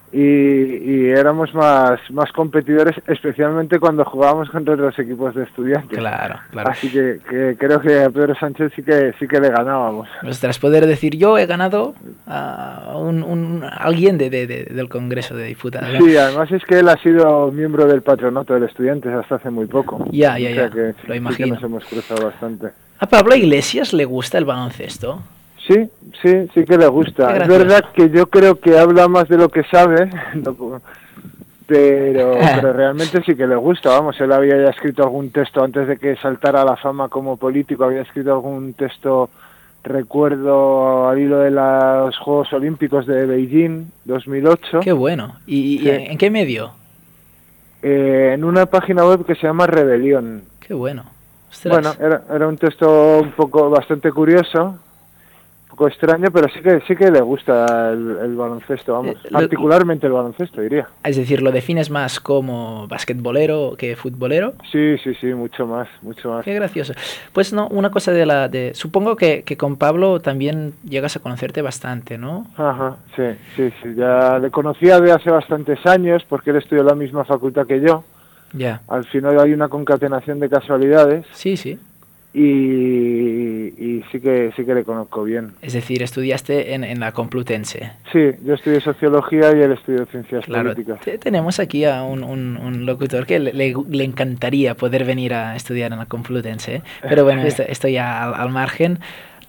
y, y éramos más, más competidores, especialmente cuando jugábamos contra los equipos de estudiantes. Claro, claro. Así que, que creo que a Pedro Sánchez sí que sí que le ganábamos. Ostras, poder decir, yo he ganado a un, un alguien de, de, de- del Congreso de Diputados, ¿no? Sí, además es que él ha sido miembro del patronato del Estudiantes hasta hace muy poco. Ya, ya, O sea ya, que lo sí, sí que imagino. nos hemos cruzado bastante. ¿A Pablo Iglesias le gusta el baloncesto? Sí, sí, sí que le gusta. Qué Es gracioso. verdad que yo creo que habla más de lo que sabe, no- pero, pero realmente sí que le gusta. Vamos, él había ya escrito algún texto antes de que saltara a la fama como político, había escrito algún texto, recuerdo, al hilo de los Juegos Olímpicos de Beijing dos mil ocho, Qué bueno. ¿Y, y Sí. en qué medio? eh, en una página web que se llama Rebelión. Qué bueno. Ostras. Bueno, era, era un texto un poco bastante curioso, un poco extraño, pero sí que sí que le gusta el, el baloncesto, vamos, Eh, lo- particularmente el baloncesto, diría. Es decir, ¿lo defines más como basquetbolero que futbolero? Sí, sí, sí, mucho más, mucho más. Qué gracioso. Pues no, una cosa de la... de Supongo que, que con Pablo también llegas a conocerte bastante, ¿no? Ajá, sí, sí, sí, ya le conocía de hace bastantes años porque él estudió en la misma facultad que yo. Ya. Al final hay una concatenación de casualidades Sí, sí. y, y sí que sí que le conozco bien. Es decir, estudiaste en, en la Complutense. Sí, yo estudié sociología y él estudió ciencias Claro, políticas. te- tenemos aquí a un, un- un locutor que le, le- le encantaría poder venir a estudiar en la Complutense, ¿eh? Pero bueno, esto, esto ya al, al margen.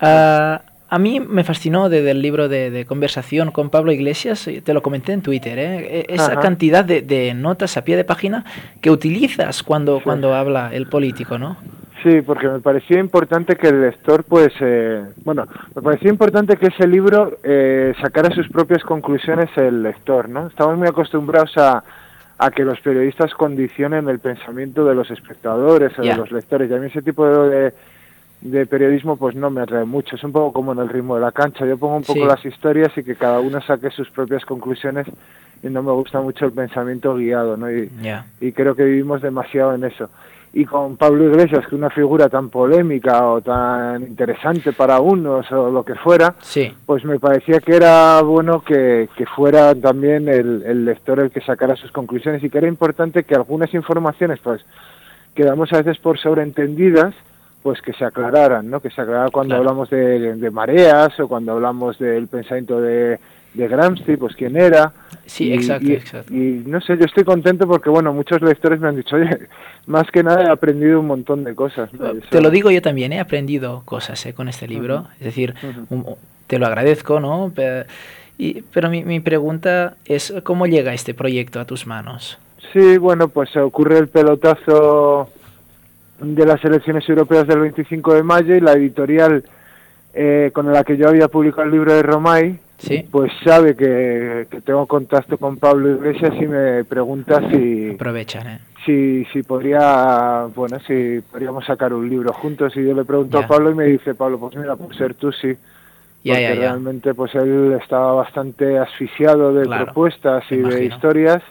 Ah, a mí me fascinó desde el libro de, de conversación con Pablo Iglesias, eh, te lo comenté en Twitter, ¿eh? E- esa Ajá. cantidad de, de notas a pie de página que utilizas cuando, Sí. cuando habla el político, ¿no? Sí, porque me parecía importante que el lector, pues, eh, bueno, me parecía importante que ese libro eh, sacara sus propias conclusiones el lector, ¿no? Estamos muy acostumbrados a, a que los periodistas condicionen el pensamiento de los espectadores o Ya. de los lectores, y a mí ese tipo de, de periodismo, pues, no me atrae mucho. Es un poco como en el ritmo de la cancha. Yo pongo un poco Sí. las historias y que cada uno saque sus propias conclusiones, y no me gusta mucho el pensamiento guiado, ¿no? Y, Ya. y creo que vivimos demasiado en eso. Y con Pablo Iglesias, que es una figura tan polémica o tan interesante para unos o lo que fuera, Sí, pues me parecía que era bueno que, que fuera también el, el lector el que sacara sus conclusiones, y que era importante que algunas informaciones, pues, que damos a veces por sobreentendidas, pues que se aclararan, ¿no? Que se aclararan cuando Claro. hablamos de, de mareas o cuando hablamos del pensamiento de, de Gramsci, pues quién era. sí, Y- exacto, y, exacto. y no sé, yo estoy contento porque, bueno, muchos lectores me han dicho, oye, más que nada he aprendido un montón de cosas, ¿no? Y Te eso- lo digo yo también, he aprendido cosas, ¿eh? Con este libro. Ujú. Es decir, Ujú. un- te lo agradezco, ¿no? Pe- y- pero mi, mi pregunta es, ¿cómo llega este proyecto a tus manos? Sí, bueno, pues ocurre el pelotazo de las elecciones europeas del veinticinco de mayo y la editorial eh, con la que yo había publicado el libro de Romay, Sí. pues sabe que, que tengo contacto con Pablo Iglesias y me pregunta si, Aprovechan, ¿eh? si, si podría, bueno, si podríamos sacar un libro juntos, y yo le pregunto Ya. a Pablo y me dice, Pablo, pues mira, por ser tú sí. Ya, Porque ya, ya. realmente pues él estaba bastante asfixiado de Claro, propuestas y me de imagino. historias,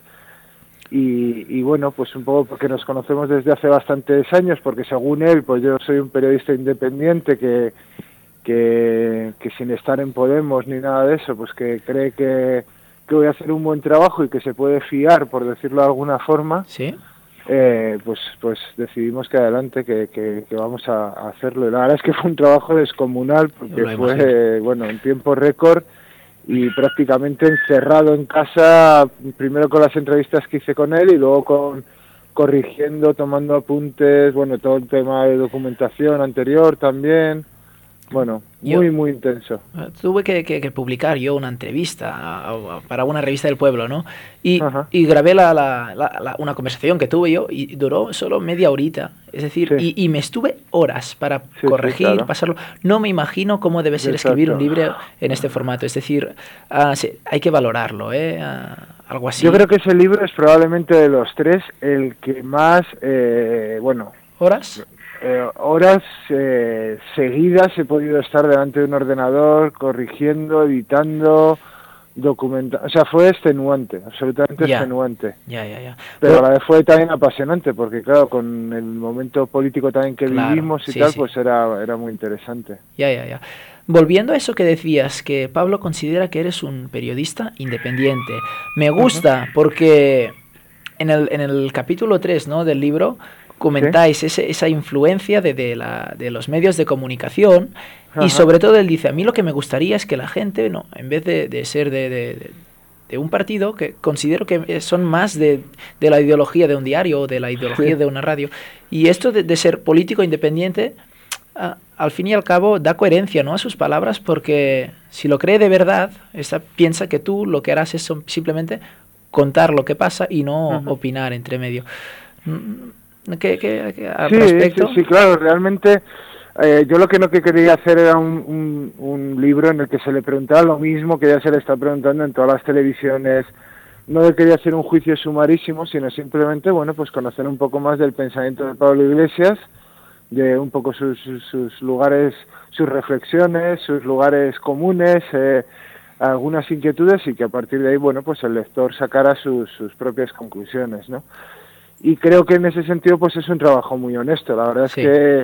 y, y bueno, pues un poco porque nos conocemos desde hace bastantes años, porque según él, pues yo soy un periodista independiente que, que, que sin estar en Podemos ni nada de eso, pues que cree que, que voy a hacer un buen trabajo y que se puede fiar, por decirlo de alguna forma. ¿Sí? Eh, pues pues decidimos que adelante, que, que, que vamos a, a hacerlo. Y la verdad es que fue un trabajo descomunal, porque Lo fue, imagino. eh, bueno, en tiempo récord y prácticamente encerrado en casa, primero con las entrevistas que hice con él y luego con corrigiendo, tomando apuntes, bueno, todo el tema de documentación anterior también. Bueno, Yo- muy, muy intenso. Eh, Tuve que, que- que publicar yo una entrevista a- a- para una revista del pueblo, ¿no? Y, Ajá. y grabé la, la- la- la- una conversación que tuve yo y duró solo media horita. Es decir, Sí. y, y me estuve horas para sí, corregir, claro. pasarlo. No me imagino cómo debe ser escribir un Exacto. libro en este formato. Es decir, ah, sí, hay que valorarlo, ¿eh? Ah, algo así. Yo creo que ese libro es probablemente de los tres el que más, eh, bueno, ¿Horas? Eh, horas eh, seguidas he podido estar delante de un ordenador corrigiendo, editando, documentando. O sea, fue extenuante, absolutamente Ya. extenuante. Ya, ya, ya. Pero a la vez fue también apasionante, porque claro, con el momento político también que Claro, vivimos y sí, tal, sí. pues era, era muy interesante. Ya, ya, ya. volviendo a eso que decías, que Pablo considera que eres un periodista independiente, me gusta uh-huh. porque en el, en el capítulo tres, ¿no?, del libro comentáis ¿sí? ese, esa influencia de, de, la, de los medios de comunicación uh-huh. y sobre todo él dice, a mí lo que me gustaría es que la gente, no, en vez de, de ser de, de, de, de un partido, que considero que son más de, de la ideología de un diario o de la ideología sí. de una radio, y esto de, de ser político independiente, uh, al fin y al cabo da coherencia, ¿no?, a sus palabras, porque si lo cree de verdad, esta, piensa que tú lo que harás es simplemente contar lo que pasa y no uh-huh. opinar entre medio. ¿Qué, qué, qué, al sí, respecto? Sí, sí, claro, realmente eh, yo lo que no que quería hacer era un, un, un libro en el que se le preguntaba lo mismo que ya se le está preguntando en todas las televisiones. No quería hacer un juicio sumarísimo, sino simplemente, bueno, pues conocer un poco más del pensamiento de Pablo Iglesias, de un poco sus, sus, sus lugares, sus reflexiones, sus lugares comunes, eh, algunas inquietudes, y que a partir de ahí, bueno, pues el lector sacara sus, sus propias conclusiones, ¿no? Y creo que en ese sentido pues es un trabajo muy honesto. La verdad sí. es que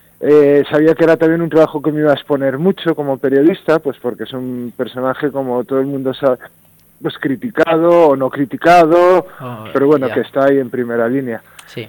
eh, sabía que era también un trabajo que me iba a exponer mucho como periodista, pues porque es un personaje, como todo el mundo sabe, pues criticado o no criticado, oh, pero bueno, yeah. que está ahí en primera línea. Sí.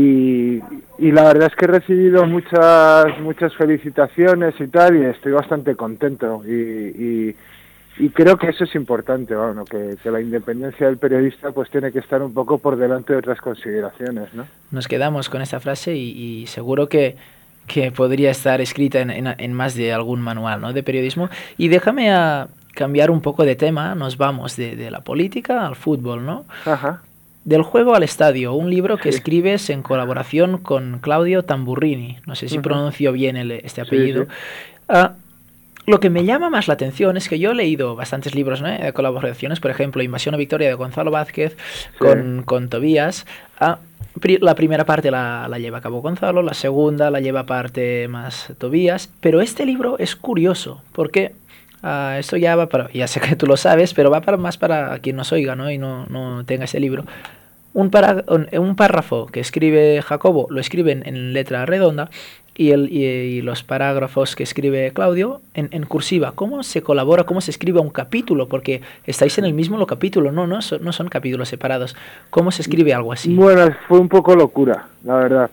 Y, y la verdad es que he recibido muchas muchas felicitaciones y tal, y estoy bastante contento. Y, y Y creo que eso es importante, bueno, que, que la independencia del periodista pues tiene que estar un poco por delante de otras consideraciones, ¿no? Nos quedamos con esta frase y, y seguro que, que podría estar escrita en, en, en más de algún manual, ¿no?, de periodismo. Y déjame a cambiar un poco de tema, nos vamos de, de la política al fútbol, ¿no? Ajá. Del juego al estadio, un libro que sí. escribes en colaboración con Claudio Tamburrini, no sé si uh-huh. pronuncio bien el, este apellido. Sí, sí. Uh, Lo que me llama más la atención es que yo he leído bastantes libros, ¿no?, de colaboraciones, por ejemplo, Invasión o Victoria de Gonzalo Vázquez sí. con, con Tobías. Ah, pri- la primera parte la, la lleva a cabo Gonzalo, la segunda la lleva a parte más Tobías, pero este libro es curioso, porque ah, esto ya va para, ya sé que tú lo sabes, pero va para más para quien nos oiga, ¿no?, y no, no tenga ese libro. Un, para, un, un párrafo que escribe Jacobo lo escribe en, en letra redonda, Y, el, y, y los parágrafos que escribe Claudio en, en cursiva. ¿Cómo se colabora? ¿Cómo se escribe un capítulo? Porque estáis en el mismo capítulo, no, no, son, no son capítulos separados. ¿Cómo se escribe algo así? Bueno, fue un poco locura, la verdad.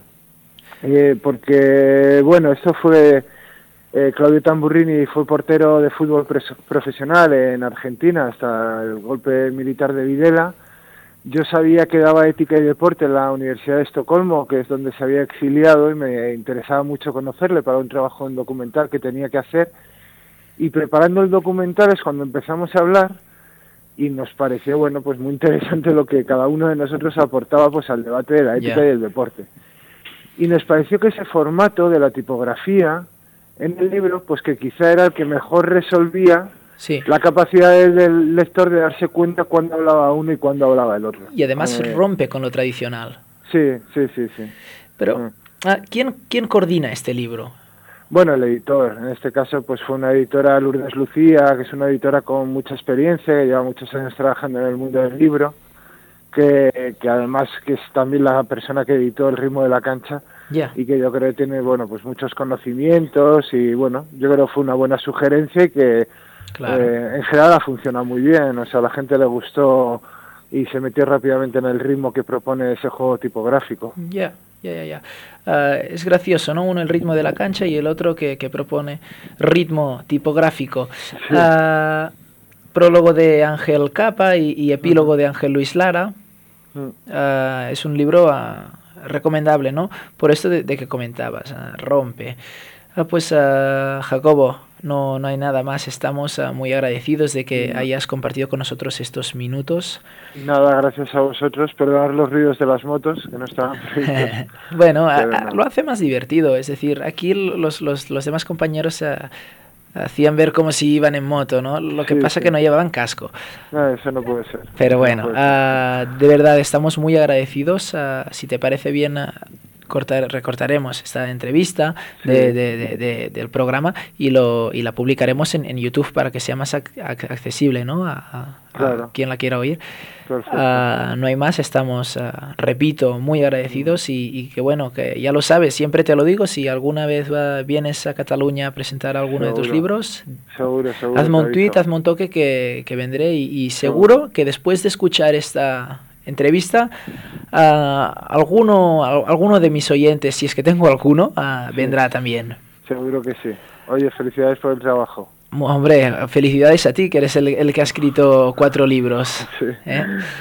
Eh, porque, bueno, esto fue... Eh, Claudio Tamburrini fue portero de fútbol pres- profesional en Argentina hasta el golpe militar de Videla. Yo sabía que daba ética y deporte en la Universidad de Estocolmo, que es donde se había exiliado, y me interesaba mucho conocerle para un trabajo en documental que tenía que hacer. Y preparando el documental es cuando empezamos a hablar y nos pareció, bueno, pues muy interesante lo que cada uno de nosotros aportaba pues al debate de la ética yeah. y el deporte. Y nos pareció que ese formato de la tipografía en el libro, pues que quizá era el que mejor resolvía sí. la capacidad del lector de darse cuenta cuándo hablaba uno y cuándo hablaba el otro. Y además eh, rompe con lo tradicional. Sí, sí, sí, sí. Pero, mm. ah, ¿quién, ¿quién coordina este libro? Bueno, el editor. En este caso, pues fue una editora, Lourdes Lucía, que es una editora con mucha experiencia, que lleva muchos años trabajando en el mundo del libro, que, que además que es también la persona que editó El ritmo de la cancha, yeah. y que yo creo que tiene, bueno, pues muchos conocimientos, y bueno, yo creo que fue una buena sugerencia y que claro. eh, en general ha funcionado muy bien. O sea, a la gente le gustó y se metió rápidamente en el ritmo que propone ese juego tipográfico. Ya, ya, ya, ya. Uh, es gracioso, ¿no? Uno el ritmo de la cancha y el otro que, que propone ritmo tipográfico. Sí. Uh, prólogo de Ángel Capa y, y epílogo uh-huh. de Ángel Luis Lara. Uh, es un libro uh, recomendable, ¿no? Por esto de, de que comentabas, uh, rompe. Uh, pues, uh, Jacobo, no, no hay nada más. Estamos uh, muy agradecidos de que sí. hayas compartido con nosotros estos minutos. Nada, gracias a vosotros. Perdonad los ruidos de las motos, que no estaban previstos. Bueno, a, a, lo hace más divertido. Es decir, aquí los, los, los demás compañeros uh, hacían ver como si iban en moto, ¿no? Lo que sí, pasa es sí. que no llevaban casco. No, eso no puede ser. Pero bueno, no uh, de verdad, estamos muy agradecidos. Uh, si te parece bien... Uh, recortar, recortaremos esta entrevista de, de, de, de, del programa y lo y la publicaremos en, en YouTube para que sea más ac accesible, ¿no? A, a, claro. a quien la quiera oír. Uh, no hay más, estamos, uh, repito, muy agradecidos y, y que bueno, que ya lo sabes, siempre te lo digo, si alguna vez va, vienes a Cataluña a presentar alguno seguro, de tus libros, seguro, seguro, hazme un tweet, hazme un toque que, que vendré y, y seguro, seguro que después de escuchar esta entrevista, uh, alguno, alguno de mis oyentes, si es que tengo alguno, uh, sí. vendrá también. Seguro que sí. Oye, felicidades por el trabajo. Hombre, felicidades a ti, que eres el, el que ha escrito cuatro libros. Sí. ¿Eh?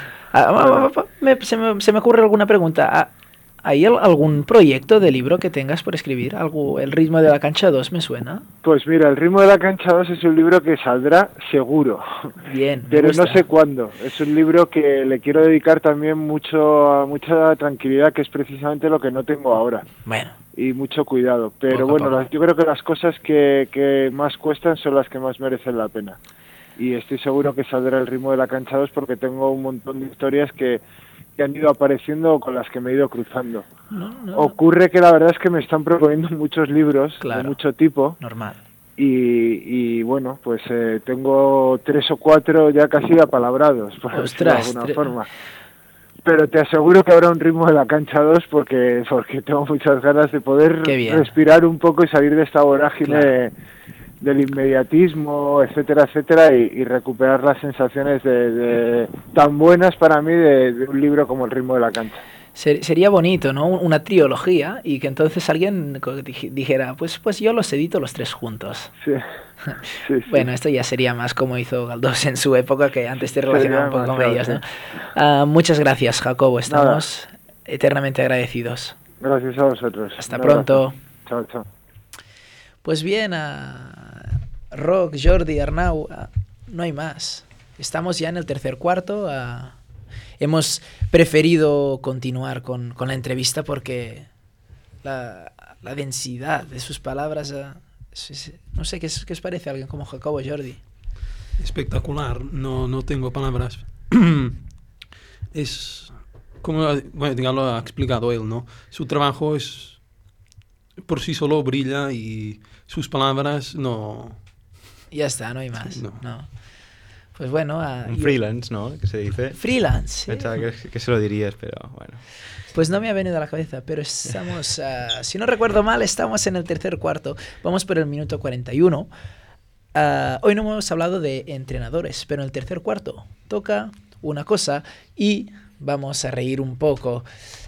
Ah, me, se, me, se me ocurre alguna pregunta. ¿Hay algún proyecto de libro que tengas por escribir? ¿Algo, El ritmo de la cancha dos me suena? Pues mira, El ritmo de la cancha dos es un libro que saldrá seguro. Bien. Pero no sé cuándo. Es un libro que le quiero dedicar también mucho, mucha tranquilidad, que es precisamente lo que no tengo ahora. Bueno. Y mucho cuidado, pero bueno, las, yo creo que las cosas que, que más cuestan son las que más merecen la pena, y estoy seguro que saldrá El ritmo de la cancha dos porque tengo un montón de historias que, que han ido apareciendo con las que me he ido cruzando. No, no, Ocurre que la verdad es que me están proponiendo muchos libros, claro, de mucho tipo, normal, y, y bueno, pues eh, tengo tres o cuatro ya casi apalabrados, por decirlo de alguna forma. Pero te aseguro que habrá un ritmo de la cancha dos porque, porque tengo muchas ganas de poder respirar un poco y salir de esta vorágine, claro, del inmediatismo, etcétera, etcétera, y, y recuperar las sensaciones de, de, tan buenas para mí de, de un libro como El ritmo de la cancha. Sería bonito, ¿no? Una trilogía y que entonces alguien dijera, pues pues yo los edito los tres juntos. Sí. Sí, sí. Bueno, esto ya sería más como hizo Galdós en su época, que antes te relacionaba un poco con ellos, ¿no? Uh, muchas gracias, Jacobo. Estamos Nada. eternamente agradecidos. Gracias a vosotros. Hasta pronto. Chao, chao. Pues bien, uh, Roc, Jordi, Arnau, uh, no hay más. Estamos ya en el tercer cuarto. Uh, hemos preferido continuar con, con la entrevista porque la, la densidad de sus palabras... Uh, no sé, ¿qué, ¿qué os parece a alguien como Jacobo, Jordi? Espectacular, no, no tengo palabras. Es, como bueno, ya lo ha explicado él, ¿no? Su trabajo es, por sí solo brilla y sus palabras no... Ya está, no hay más. No. no. Pues bueno... Uh, Un freelance, ¿no? Que se dice. Freelance, sí. Pensaba que, que se lo dirías, pero bueno... Pues no me ha venido a la cabeza, pero estamos, uh, si no recuerdo mal, estamos en el tercer cuarto. Vamos por el minuto cuarenta y uno. Uh, hoy no hemos hablado de entrenadores, pero en el tercer cuarto toca una cosa y vamos a reír un poco.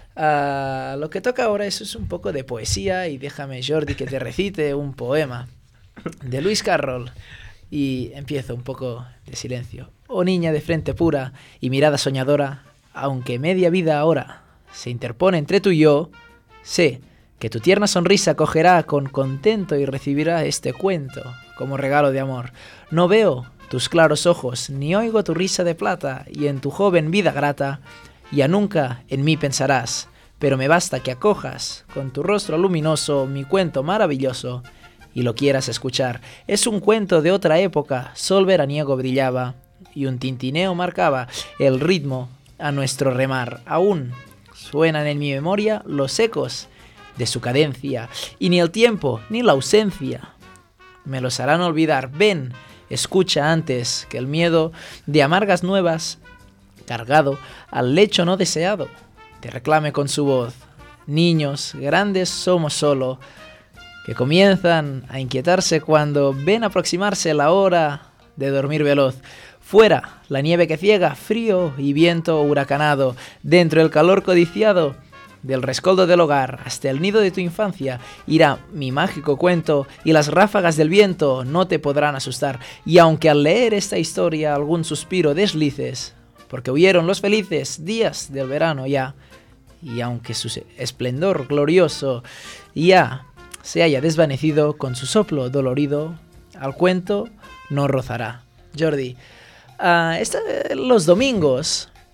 Uh, lo que toca ahora es, es un poco de poesía y déjame, Jordi, que te recite un poema de Lewis Carroll. Y empiezo un poco de silencio. Oh niña de frente pura y mirada soñadora, aunque media vida ahora se interpone entre tú y yo, sé que tu tierna sonrisa cogerá con contento y recibirá este cuento como regalo de amor. No veo tus claros ojos, ni oigo tu risa de plata, y en tu joven vida grata ya nunca en mí pensarás, pero me basta que acojas con tu rostro luminoso mi cuento maravilloso y lo quieras escuchar. Es un cuento de otra época, sol veraniego brillaba y un tintineo marcaba el ritmo a nuestro remar. Aún suenan en mi memoria los ecos de su cadencia, y ni el tiempo ni la ausencia me los harán olvidar. Ven, escucha antes que el miedo de amargas nuevas, cargado al lecho no deseado, te reclame con su voz. Niños, grandes somos solo, que comienzan a inquietarse cuando ven aproximarse la hora de dormir veloz. Fuera, la nieve que ciega, frío y viento huracanado. Dentro, el calor codiciado del rescoldo del hogar. Hasta el nido de tu infancia irá mi mágico cuento y las ráfagas del viento no te podrán asustar. Y aunque al leer esta historia algún suspiro deslices, porque huyeron los felices días del verano ya, y aunque su esplendor glorioso ya se haya desvanecido, con su soplo dolorido al cuento no rozará. Jordi, Uh, esta, los domingos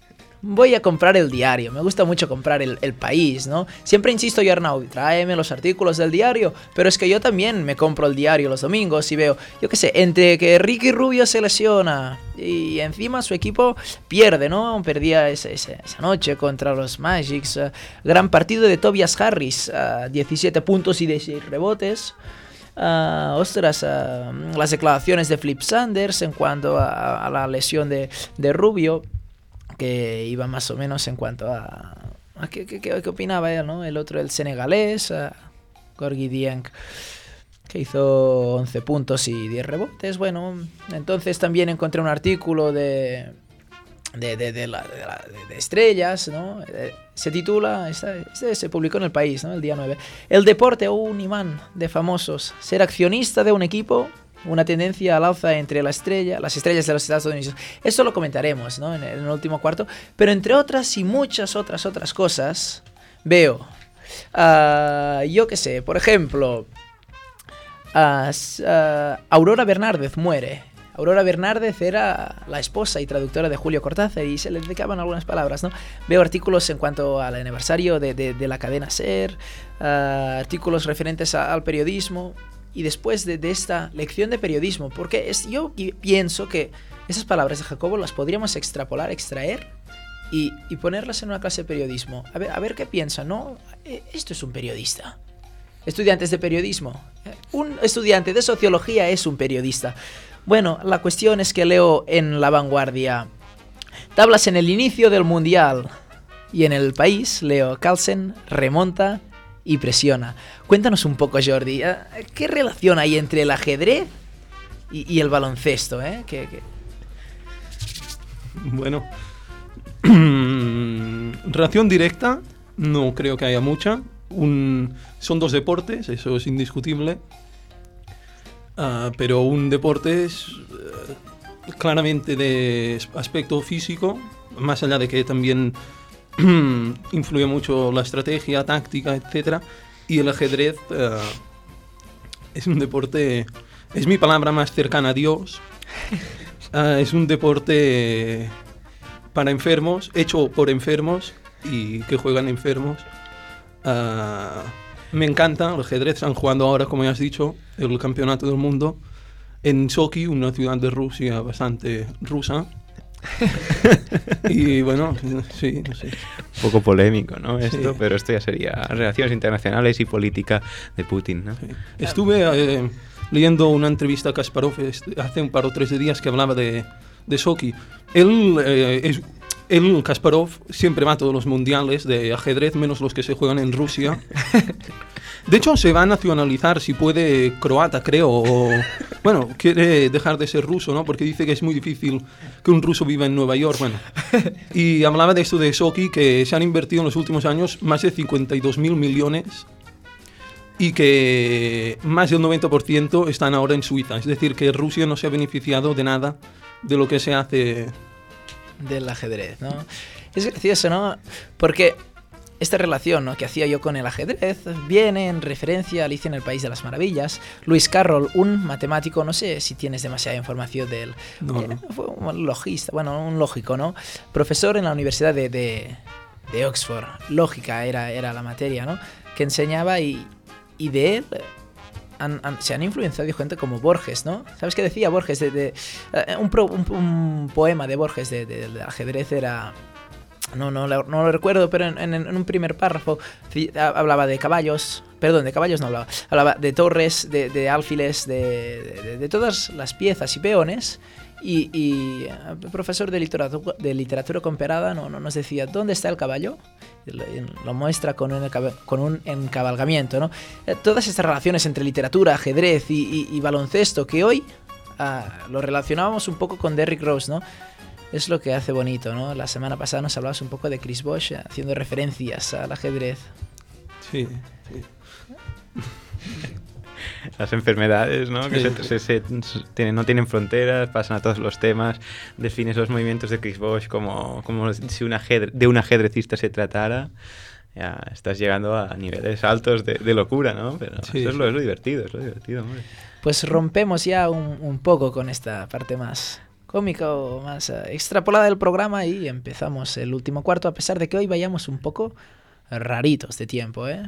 voy a comprar el diario. Me gusta mucho comprar el, el País, ¿no? Siempre insisto yo, Arnau, tráeme los artículos del diario. Pero es que yo también me compro el diario los domingos y veo, yo qué sé, entre que Ricky Rubio se lesiona y encima su equipo pierde, ¿no? Perdía esa, esa, esa noche contra los Magics. Uh, gran partido de Tobias Harris, uh, diecisiete puntos y dieciséis rebotes. Uh, ostras, uh, las declaraciones de Flip Sanders en cuanto a, a la lesión de, de Rubio, que iba más o menos en cuanto a, a ¿qué, qué, qué opinaba él, ¿no? El otro, el senegalés, uh, Gorgui Dieng, que hizo once puntos y diez rebotes. Bueno, entonces también encontré un artículo de de, de, de, la, de, la, de estrellas, ¿no? Se titula, esta, este se publicó en El País, ¿no? El día nueve. El deporte, un imán de famosos. Ser accionista de un equipo, una tendencia al alza entre la estrella, las estrellas de los Estados Unidos. Esto lo comentaremos, ¿no? En el, en el último cuarto. Pero entre otras y muchas otras otras cosas, veo, uh, yo qué sé, por ejemplo, uh, uh, Aurora Bernárdez muere. Aurora Bernárdez era la esposa y traductora de Julio Cortázar y se le dedicaban algunas palabras, ¿no? Veo artículos en cuanto al aniversario de, de, de la cadena SER, uh, artículos referentes a, al periodismo y después de, de esta lección de periodismo, porque es, yo pienso que esas palabras de Jacobo las podríamos extrapolar, extraer y, y ponerlas en una clase de periodismo. A ver, a ver qué piensan, ¿no? Esto es un periodista. Estudiantes de periodismo. Un estudiante de sociología es un periodista. Bueno, la cuestión es que leo en La Vanguardia tablas en el inicio del Mundial y en El País leo Carlsen remonta y presiona. Cuéntanos un poco, Jordi, ¿qué relación hay entre el ajedrez y, y el baloncesto? ¿eh? ¿Qué, qué? Bueno, relación directa no creo que haya mucha. Un, son dos deportes, eso es indiscutible. Uh, pero un deporte es uh, claramente de aspecto físico, más allá de que también influye mucho la estrategia, táctica, etcétera. Y el ajedrez uh, es un deporte, es mi palabra más cercana a Dios. Uh, es un deporte para enfermos, hecho por enfermos y que juegan enfermos. Uh, Me encanta el ajedrez. Están jugando ahora, como ya has dicho, el campeonato del mundo en Sochi, una ciudad de Rusia bastante rusa. Y bueno, sí, no sé. Un poco polémico, ¿no? Esto, Sí. pero esto ya sería relaciones internacionales y política de Putin, ¿no? Sí. Estuve eh, leyendo una entrevista a Kasparov este, hace un par o tres de días que hablaba de, de Sochi. Él eh, es... Él, Kasparov, siempre va a todos los mundiales de ajedrez, menos los que se juegan en Rusia. De hecho, se va a nacionalizar, si puede, croata, creo. O, bueno, quiere dejar de ser ruso, ¿no? Porque dice que es muy difícil que un ruso viva en Nueva York. Bueno, y hablaba de esto de Sochi, que se han invertido en los últimos años más de cincuenta y dos mil millones y que más del noventa por ciento están ahora en Suiza. Es decir, que Rusia no se ha beneficiado de nada de lo que se hace del ajedrez, ¿no? Es gracioso, ¿no? Porque esta relación, ¿no?, que hacía yo con el ajedrez viene en referencia a Alicia en el País de las Maravillas. Lewis Carroll, un matemático, no sé si tienes demasiada información de él. No, eh, no. Fue un logista, bueno, un lógico, ¿no? Profesor en la Universidad de, de, de Oxford. Lógica era, era la materia, ¿no? Que enseñaba y, y de él Han, han, se han influenciado gente como Borges, ¿no? ¿Sabes qué decía Borges? De, de, uh, un, pro, un, un poema de Borges de, de, de ajedrez era... No, no, no lo recuerdo, pero en, en, en un primer párrafo hablaba de caballos... Perdón, de caballos no hablaba. Hablaba de torres, de, de alfiles, de, de, de todas las piezas y peones. Y, y el profesor de literatura, de literatura comparada no, no nos decía, ¿dónde está el caballo? Lo muestra con un, con un encabalgamiento, ¿no? Todas estas relaciones entre literatura, ajedrez y, y, y baloncesto que hoy uh, lo relacionábamos un poco con Derrick Rose, ¿no? Es lo que hace bonito, ¿no? La semana pasada nos hablabas un poco de Chris Bosh haciendo referencias al ajedrez. Sí, sí. Las enfermedades, ¿no? Que Sí. se, se, se, tienen, no tienen fronteras, pasan a todos los temas, defines los movimientos de Chris Bosh como, como si un ajedre, de un ajedrecista se tratara. Ya estás llegando a niveles altos de, de locura, ¿no? Pero Sí, eso es sí. lo, es lo divertido, es lo divertido, hombre. Pues rompemos ya un, un poco con esta parte más cómica o más eh, extrapolada del programa y empezamos el último cuarto, a pesar de que hoy vayamos un poco raritos de tiempo, ¿eh?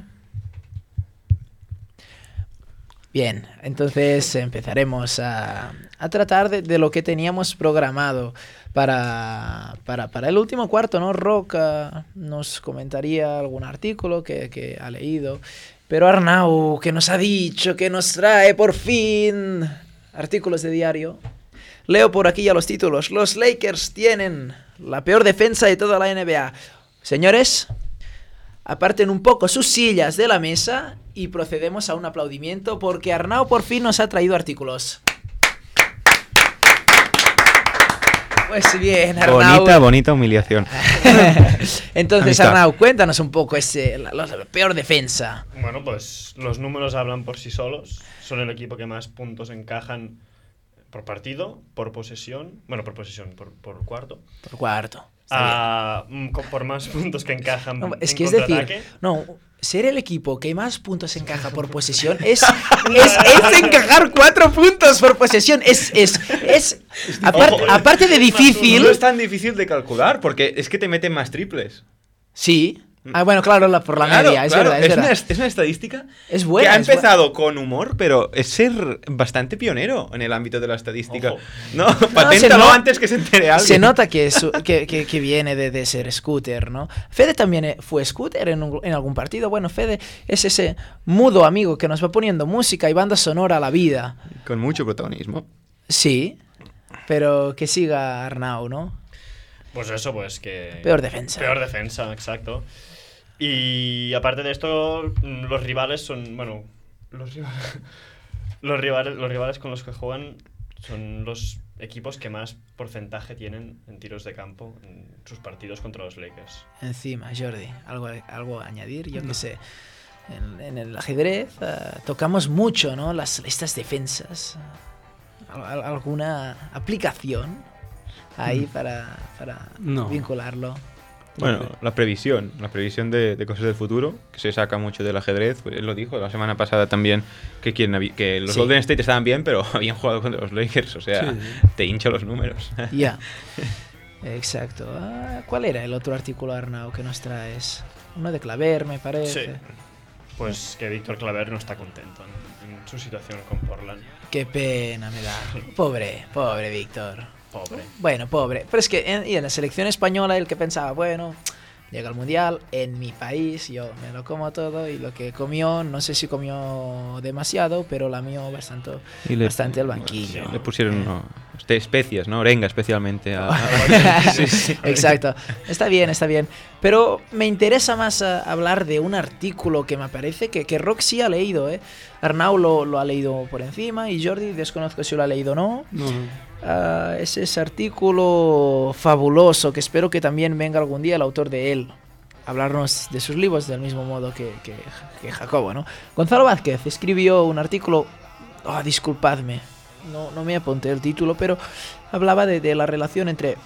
Bien, entonces empezaremos a, a tratar de, de lo que teníamos programado para, para, para el último cuarto, ¿no? Rock uh, nos comentaría algún artículo que, que ha leído, pero Arnau, que nos ha dicho que nos trae por fin artículos de diario. Leo por aquí ya los títulos. Los Lakers tienen la peor defensa de toda la N B A. Señores, aparten un poco sus sillas de la mesa y procedemos a un aplaudimiento porque Arnau por fin nos ha traído artículos. Pues bien, Arnau. Bonita, bonita humillación. Entonces, Amistad. Arnau, cuéntanos un poco ese, la, la peor defensa. Bueno, pues los números hablan por sí solos. Son el equipo que más puntos encajan por partido, por posesión. Bueno, por posesión, por, por cuarto. Por cuarto. Ah, mm, co- por más puntos que encajan No, es en que es decir, contraataque. no, ser el equipo que más puntos encaja por posesión es, es, es encajar cuatro puntos por posesión. Es, es, es apar- Ojo. aparte de difícil. No es tan difícil de calcular porque es que te meten más triples. Sí. Ah, bueno, claro, la- por la Claro, media, es claro, verdad, es, una, verdad. es una estadística Es buena, que ha es buena. empezado con humor, pero es ser bastante pionero en el ámbito de la estadística. Ojo. No, se paténtalo no- antes que se entere alguien. Se nota que, es- que, que, que viene de, de ser scooter, ¿no? Fede también eh, fue scooter en, un- en algún partido. Bueno, Fede es ese mudo amigo que nos va poniendo música y banda sonora a la vida. Con mucho protagonismo. Sí, pero que siga Arnau, ¿no? Pues eso, pues que... Peor defensa. Peor defensa, exacto. Y aparte de esto, mm, los rivales son, bueno, los rivales, los rivales, los rivales con los que juegan son los equipos que más porcentaje tienen en tiros de campo en sus partidos contra los Lakers. Encima, Jordi, algo, algo a añadir, yo qué sé. En, en el ajedrez eh, tocamos mucho, ¿no? Las, estas defensas. Al- al- ¿Alguna aplicación ahí para, para No. vincularlo? Bueno, la previsión, la previsión de, de cosas del futuro, que se saca mucho del ajedrez. Pues él lo dijo la semana pasada también, que, quien habi- que los Sí. Golden State estaban bien, pero habían jugado contra los Lakers. O sea, Sí, sí. te hincho los números. Ya. Exacto. Ah, ¿cuál era el otro artículo, Arnau, que nos traes? Uno de Claver, me parece. Sí. Pues que Víctor Claver no está contento en, en su situación con Portland. Qué pena me da. Pobre, pobre Víctor. Pobre. Bueno, pobre. Pero es que en, y en la selección española el que pensaba, bueno, llega al Mundial, en mi país, yo me lo como todo y lo que comió, no sé si comió demasiado, pero la mío bastante, Y le- bastante al banquillo. Le pusieron no, este, especias, ¿no? Orenga especialmente. A, a- sí, sí. Exacto. Está bien, está bien. Pero me interesa más eh, hablar de un artículo que me parece que, que Roxy ha leído, ¿eh? Arnau lo, lo ha leído por encima y Jordi desconozco si lo ha leído o no. No, no. Ah, es ese artículo fabuloso que espero que también venga algún día el autor de él a hablarnos de sus libros del mismo modo que, que, que Jacobo, ¿no? Gonzalo Vázquez escribió un artículo, oh, disculpadme, no, no me apunté el título, pero hablaba de, de la relación entre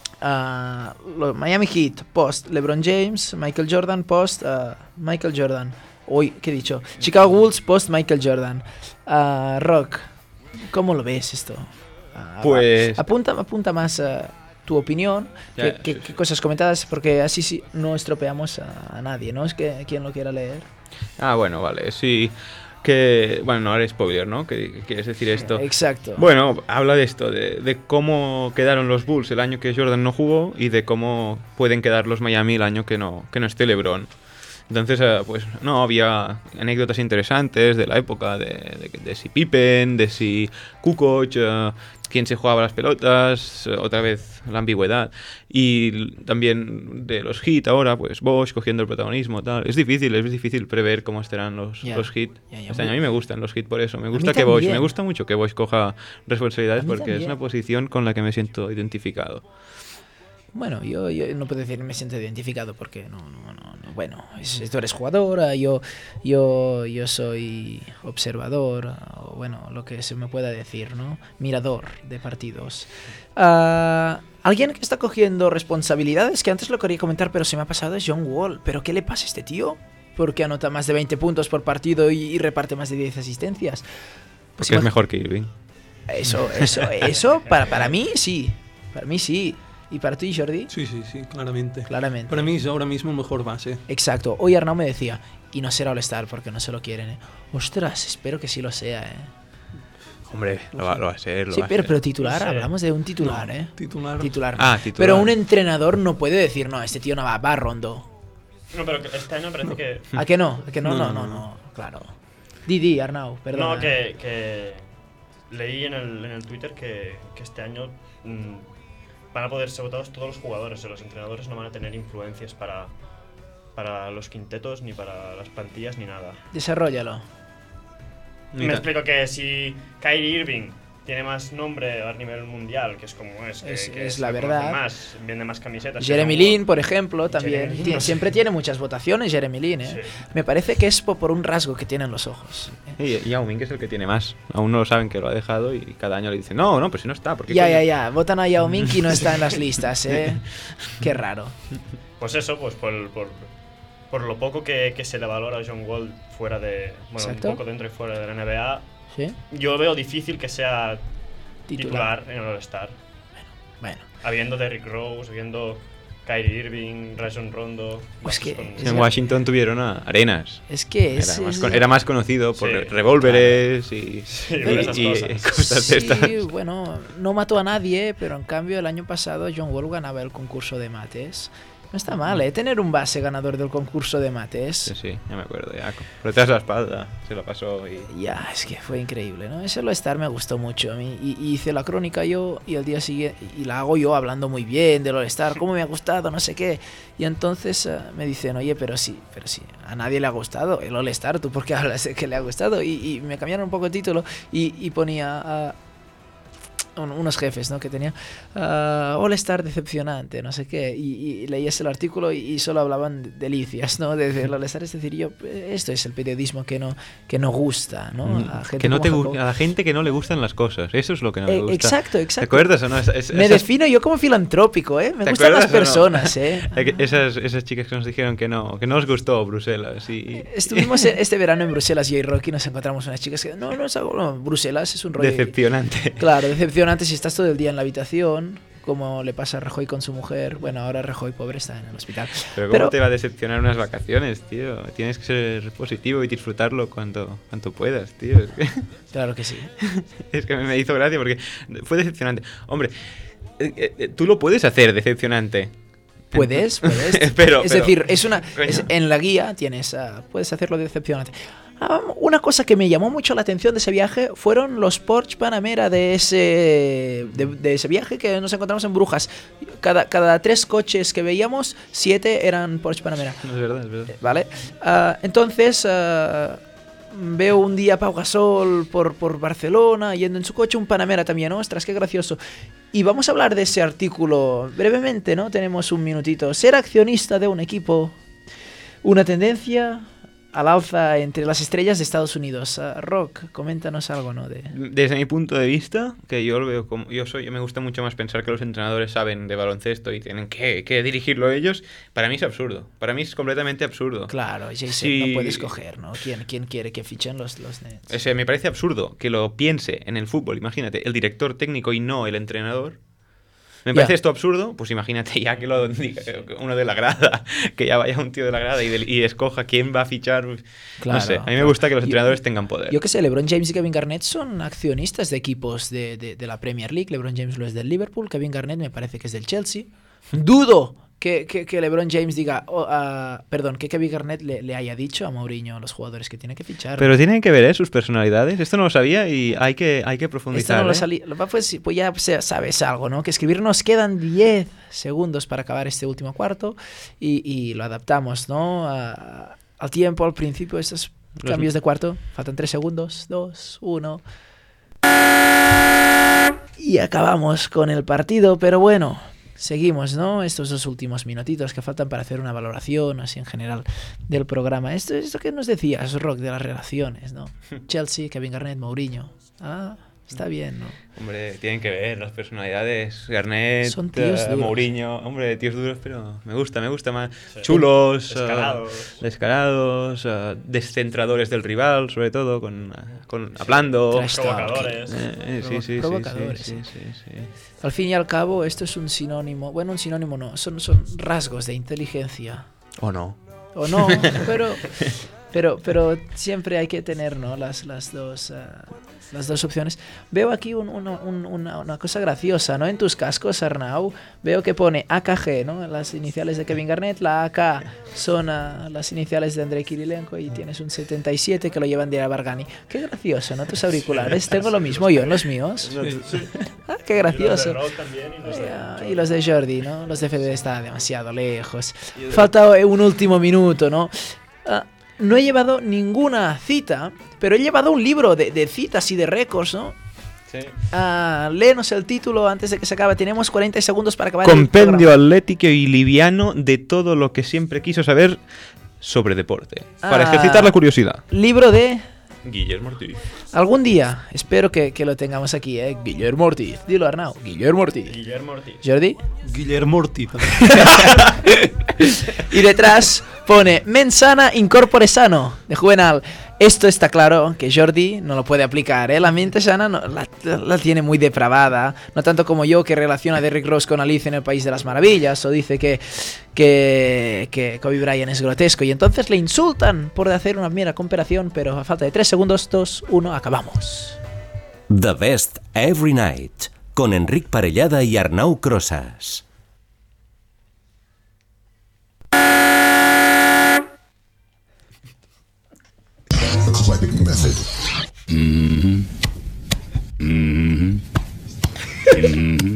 ah, los Miami Heat post LeBron James, Michael Jordan post ah, Michael Jordan. Uy, ¿qué he dicho? Chicago Bulls post Michael Jordan. Ah, Rock, ¿cómo lo ves esto? Ah, Pues- apunta, apunta más a tu opinión, Ya, qué, sí, qué- sí. qué cosas comentadas, porque así sí no estropeamos a, a nadie, ¿no? Es que quien lo quiera leer. Ah, bueno, vale. Sí. Que. Bueno, no haré spoiler, ¿no? ¿Qué, qué quieres decir esto? Exacto. Bueno, habla de esto, de, de cómo quedaron los Bulls el año que Jordan no jugó y de cómo pueden quedar los Miami el año que no, que no esté LeBron. Entonces, eh, pues no, había anécdotas interesantes de la época, de, de, de si Pippen, de si Kukoc, eh, quién se jugaba las pelotas, eh, otra vez la ambigüedad. Y l- también de los Heat ahora, pues Bosch cogiendo el protagonismo, tal. Es difícil, es difícil prever cómo estarán los, Ya, los Heat. ya, ya. Este año a mí me gustan los Heat por eso. Me mí gusta que Bosch, también. me gusta mucho que Bosch coja responsabilidades A mí porque es también. una posición con la que me siento identificado. Bueno, yo, yo no puedo decir me siento identificado porque no, no, no, no. Bueno, es- tú eres jugadora, yo, yo, yo soy observador, o bueno, lo que se me pueda decir, ¿no? Mirador de partidos. Ah, alguien que está cogiendo responsabilidades, que antes lo quería comentar, pero se me ha pasado, es John Wall. ¿Pero qué le pasa a este tío? Porque anota más de veinte puntos por partido y, y reparte más de diez asistencias. Pues Porque es imag- mejor que Irving. Eso, eso, eso, para, para mí sí. Para mí sí. ¿Y para ti, Jordi? Sí, sí, sí, claramente. Claramente. Para mí es ahora mismo mejor base. Exacto. Hoy Arnau me decía, y no será All-Star porque no se lo quieren, ¿eh? Ostras, espero que sí lo sea, ¿eh? Hombre, lo va, lo va a ser. Lo Sí, va a pero, ser. pero titular, No sé. hablamos de un titular, No, ¿eh? Titular. Titular. Ah, titular. Pero un entrenador no puede decir, no, este tío no va, va a Rondo. No, pero que este año parece que... ¿A que no? ¿A que no? No, No, no, no, no, claro. Didi, Arnau, perdón. No, que, que leí en el, en el Twitter que, que este año mm, van a poder ser votados todos los jugadores. Los entrenadores no van a tener influencias para, para los quintetos, ni para las plantillas, ni nada. Desarróllalo. Ni Me tan- explico que si Kyrie Irving tiene más nombre a nivel mundial, que es como es, que, Es- que es se la le conoce verdad. más, vende más camisetas. Jeremy que no- Lin, por ejemplo, también Jeremy Lin, tiene- no sé. siempre tiene muchas votaciones, Jeremy Lin, ¿eh? Sí. Me parece que es po- por un rasgo que tienen los ojos. ¿eh? Y Yao Ming, que es el que tiene más. Aún no lo saben que lo ha dejado y cada año le dicen, no, no, pero si no está. ¿por qué Ya, coño?". ya, ya. Votan a Yao Ming y no está en las listas, ¿eh? Qué raro. Pues eso, pues por, por, por lo poco que, que se le valora a John Wall fuera de... Bueno, Exacto. un poco dentro y fuera de la N B A, ¿Sí? yo veo difícil que sea Titular. titular, en el All-Star. Bueno. Habiendo Derrick Rose, habiendo Kyrie Irving, Rajon Rondo... Pues que- con- es En Washington tuvieron a Arenas. Es que es... Era más, es- con- era más conocido por Sí, revólveres y, Sí, y- por esas y cosas. cosas de estas. Sí, bueno, no mató a nadie, pero en cambio el año pasado John Wall ganaba el concurso de mates. No está mal, ¿eh? Tener un base ganador del concurso de mates. Sí, sí, ya me acuerdo. Ya, por detrás de la espalda se lo pasó y... Ya, es que fue increíble, ¿no? Ese All-Star me gustó mucho a mí. Y, y hice la crónica yo y al día siguiente... Y la hago yo hablando muy bien del All-Star, cómo me ha gustado, no sé qué. Y entonces eh, me dicen, oye, pero sí, pero sí, a nadie le ha gustado el All-Star, ¿tú por qué hablas de que le ha gustado? Y, y me cambiaron un poco el título y, y ponía... ah, un- unos jefes, ¿no? Que tenía ah, All-Star decepcionante, no sé qué, y, y leías el artículo y, y solo hablaban de delicias, ¿no? De, del All-Star, es decir, yo, esto es el periodismo que no, que no gusta, ¿no? A gente Mm, que no como te Jacob. gu- a la gente que no le gustan las cosas. Eso es lo que no le Eh, gusta. exacto, ¿Te exacto. acuerdas o no? Es- es- Me esas- defino yo como filantrópico, ¿eh? Me ¿Te gustan las acuerdas o no? personas, ¿eh? Eh, que Esas, esas chicas que nos dijeron que no, que no os gustó Bruselas y... Estuvimos en- este verano en Bruselas, yo y Rocky, nos encontramos unas chicas que, no, no es algo, no, Bruselas es un rollo... Decepcionante. Claro, decepcionante si estás todo el día en la habitación, como le pasa a Rajoy con su mujer. Bueno, ahora Rajoy, pobre, está en el hospital. Pero ¿cómo Pero- te va a decepcionar unas vacaciones, tío? Tienes que ser positivo y disfrutarlo cuanto, cuanto puedas, tío. Es que, Claro que sí. es que me hizo gracia porque fue decepcionante. Hombre, eh, eh, tú lo puedes hacer decepcionante. Puedes, puedes. Pero- es pero- decir, es una Coño. es- en la guía tienes, ah, puedes hacerlo decepcionante. Ah, una cosa que me llamó mucho la atención de ese viaje fueron los Porsche Panamera de ese de, de ese viaje que nos encontramos en Brujas. Cada, cada tres coches que veíamos, siete eran Porsche Panamera. No, es verdad, es verdad. ¿Vale? Ah, entonces ah, veo un día a Pau Gasol por, por Barcelona yendo en su coche, un Panamera también. Ostras, qué gracioso. Y vamos a hablar de ese artículo brevemente, ¿no? Tenemos un minutito. Ser accionista de un equipo, una tendencia al alza entre las estrellas de Estados Unidos. Ah, Rock, coméntanos algo, ¿no? De... Desde mi punto de vista, que yo lo veo como... Yo soy, me gusta mucho más pensar que los entrenadores saben de baloncesto y tienen que, que dirigirlo ellos. Para mí es absurdo. Para mí es completamente absurdo. Claro, Jason, Sí. no puedes coger, ¿no? ¿Quién, quién quiere que fichen los, los Nets? O sea, me parece absurdo que lo piense en el fútbol, imagínate, el director técnico y no el entrenador. Me Ya. parece esto absurdo, pues imagínate ya que lo diga uno de la grada, que ya vaya un tío de la grada y, del- y escoja quién va a fichar. Claro. No sé, a mí me gusta que los Yo- entrenadores tengan poder. Yo que sé, LeBron James y Kevin Garnett son accionistas de equipos de, de- de la Premier League. LeBron James lo es del Liverpool, Kevin Garnett me parece que es del Chelsea. Dudo que, que, que LeBron James diga, oh, ah, perdón, que Kevin Garnett le, le haya dicho a Mourinho a los jugadores que tiene que fichar. Pero tienen que ver ¿eh? sus personalidades. Esto no lo sabía y hay que, hay que Esto profundizar. no lo ¿eh? salí- lo- pues, pues ya se- sabes algo, ¿no? Que escribir nos quedan diez segundos para acabar este último cuarto y, y lo adaptamos, ¿no? A- al tiempo, al principio, estos Los- cambios de cuarto. Faltan tres segundos, dos, uno. Y acabamos con el partido, pero bueno, seguimos, ¿no? Estos dos últimos minutitos que faltan para hacer una valoración así en general del programa. Esto esto que nos decías, Rock, de las relaciones, ¿no? Chelsea, Kevin Garnett, Mourinho. Ah, Está bien, ¿no? Hombre, tienen que ver las personalidades. Garnett, Son tíos eh, duros. Mourinho. Hombre, tíos duros, pero me gusta, me gusta más. Sí. Chulos, eh, Descarados. descarados, eh, descentradores del rival, sobre todo, con, eh, con hablando. Trash talk. Provocadores. Eh, eh, sí, sí, sí, Provocadores, sí, sí. sí, sí, sí. Al fin y al cabo, esto es un sinónimo. Bueno, un sinónimo no, son, son rasgos de inteligencia. ¿O no? O no, pero, pero, pero siempre hay que tener, ¿no? las, las, dos, ah, las dos opciones. Veo aquí un- una, un- una- una cosa graciosa, ¿no? En tus cascos, Arnau, veo que pone A K G, ¿no? Las iniciales de Kevin Garnett, la A K son ah, las iniciales de Andrei Kirilenko y tienes un setenta y siete que lo llevan Diana Bargani. Qué gracioso, ¿no? Tus auriculares, tengo lo mismo yo en los míos. Ah, qué Y los de gracioso. Rod también y los de Ah, Jordi. y los de Jordi, ¿no? Los de Fede está demasiado lejos. Falta un último minuto, ¿no? Ah, no he llevado ninguna cita, pero he llevado un libro de, de citas y de récords, ¿no? Sí. Ah, léenos el título antes de que se acabe. Tenemos cuarenta segundos para acabar el Compendio programa. atlético y liviano de todo lo que siempre quiso saber sobre deporte. Para Ah. ejercitar la curiosidad. Libro de... Guillermo Ortiz. Algún día, espero que, que lo tengamos aquí, ¿eh? Guillermo Ortiz. Dilo, Arnau. Guillermo Ortiz. Guillermo Ortiz. Jordi. Guillermo Ortiz. Y detrás pone Mensana incorpore sano, de Juvenal. Esto está claro que Jordi no lo puede aplicar, ¿eh? La mente sana no- la, la tiene muy depravada. No tanto como yo, que relaciona a Derrick Rose con Alice en el País de las Maravillas. O dice que, que, que Kobe Bryant es grotesco. Y entonces le insultan por hacer una mera comparación. Pero a falta de tres segundos, dos, uno, acabamos. The Best Every Night, con Enric Parellada y Arnau Crosas. Aquatic method. Mm-hmm. Mm-hmm. Mm-hmm.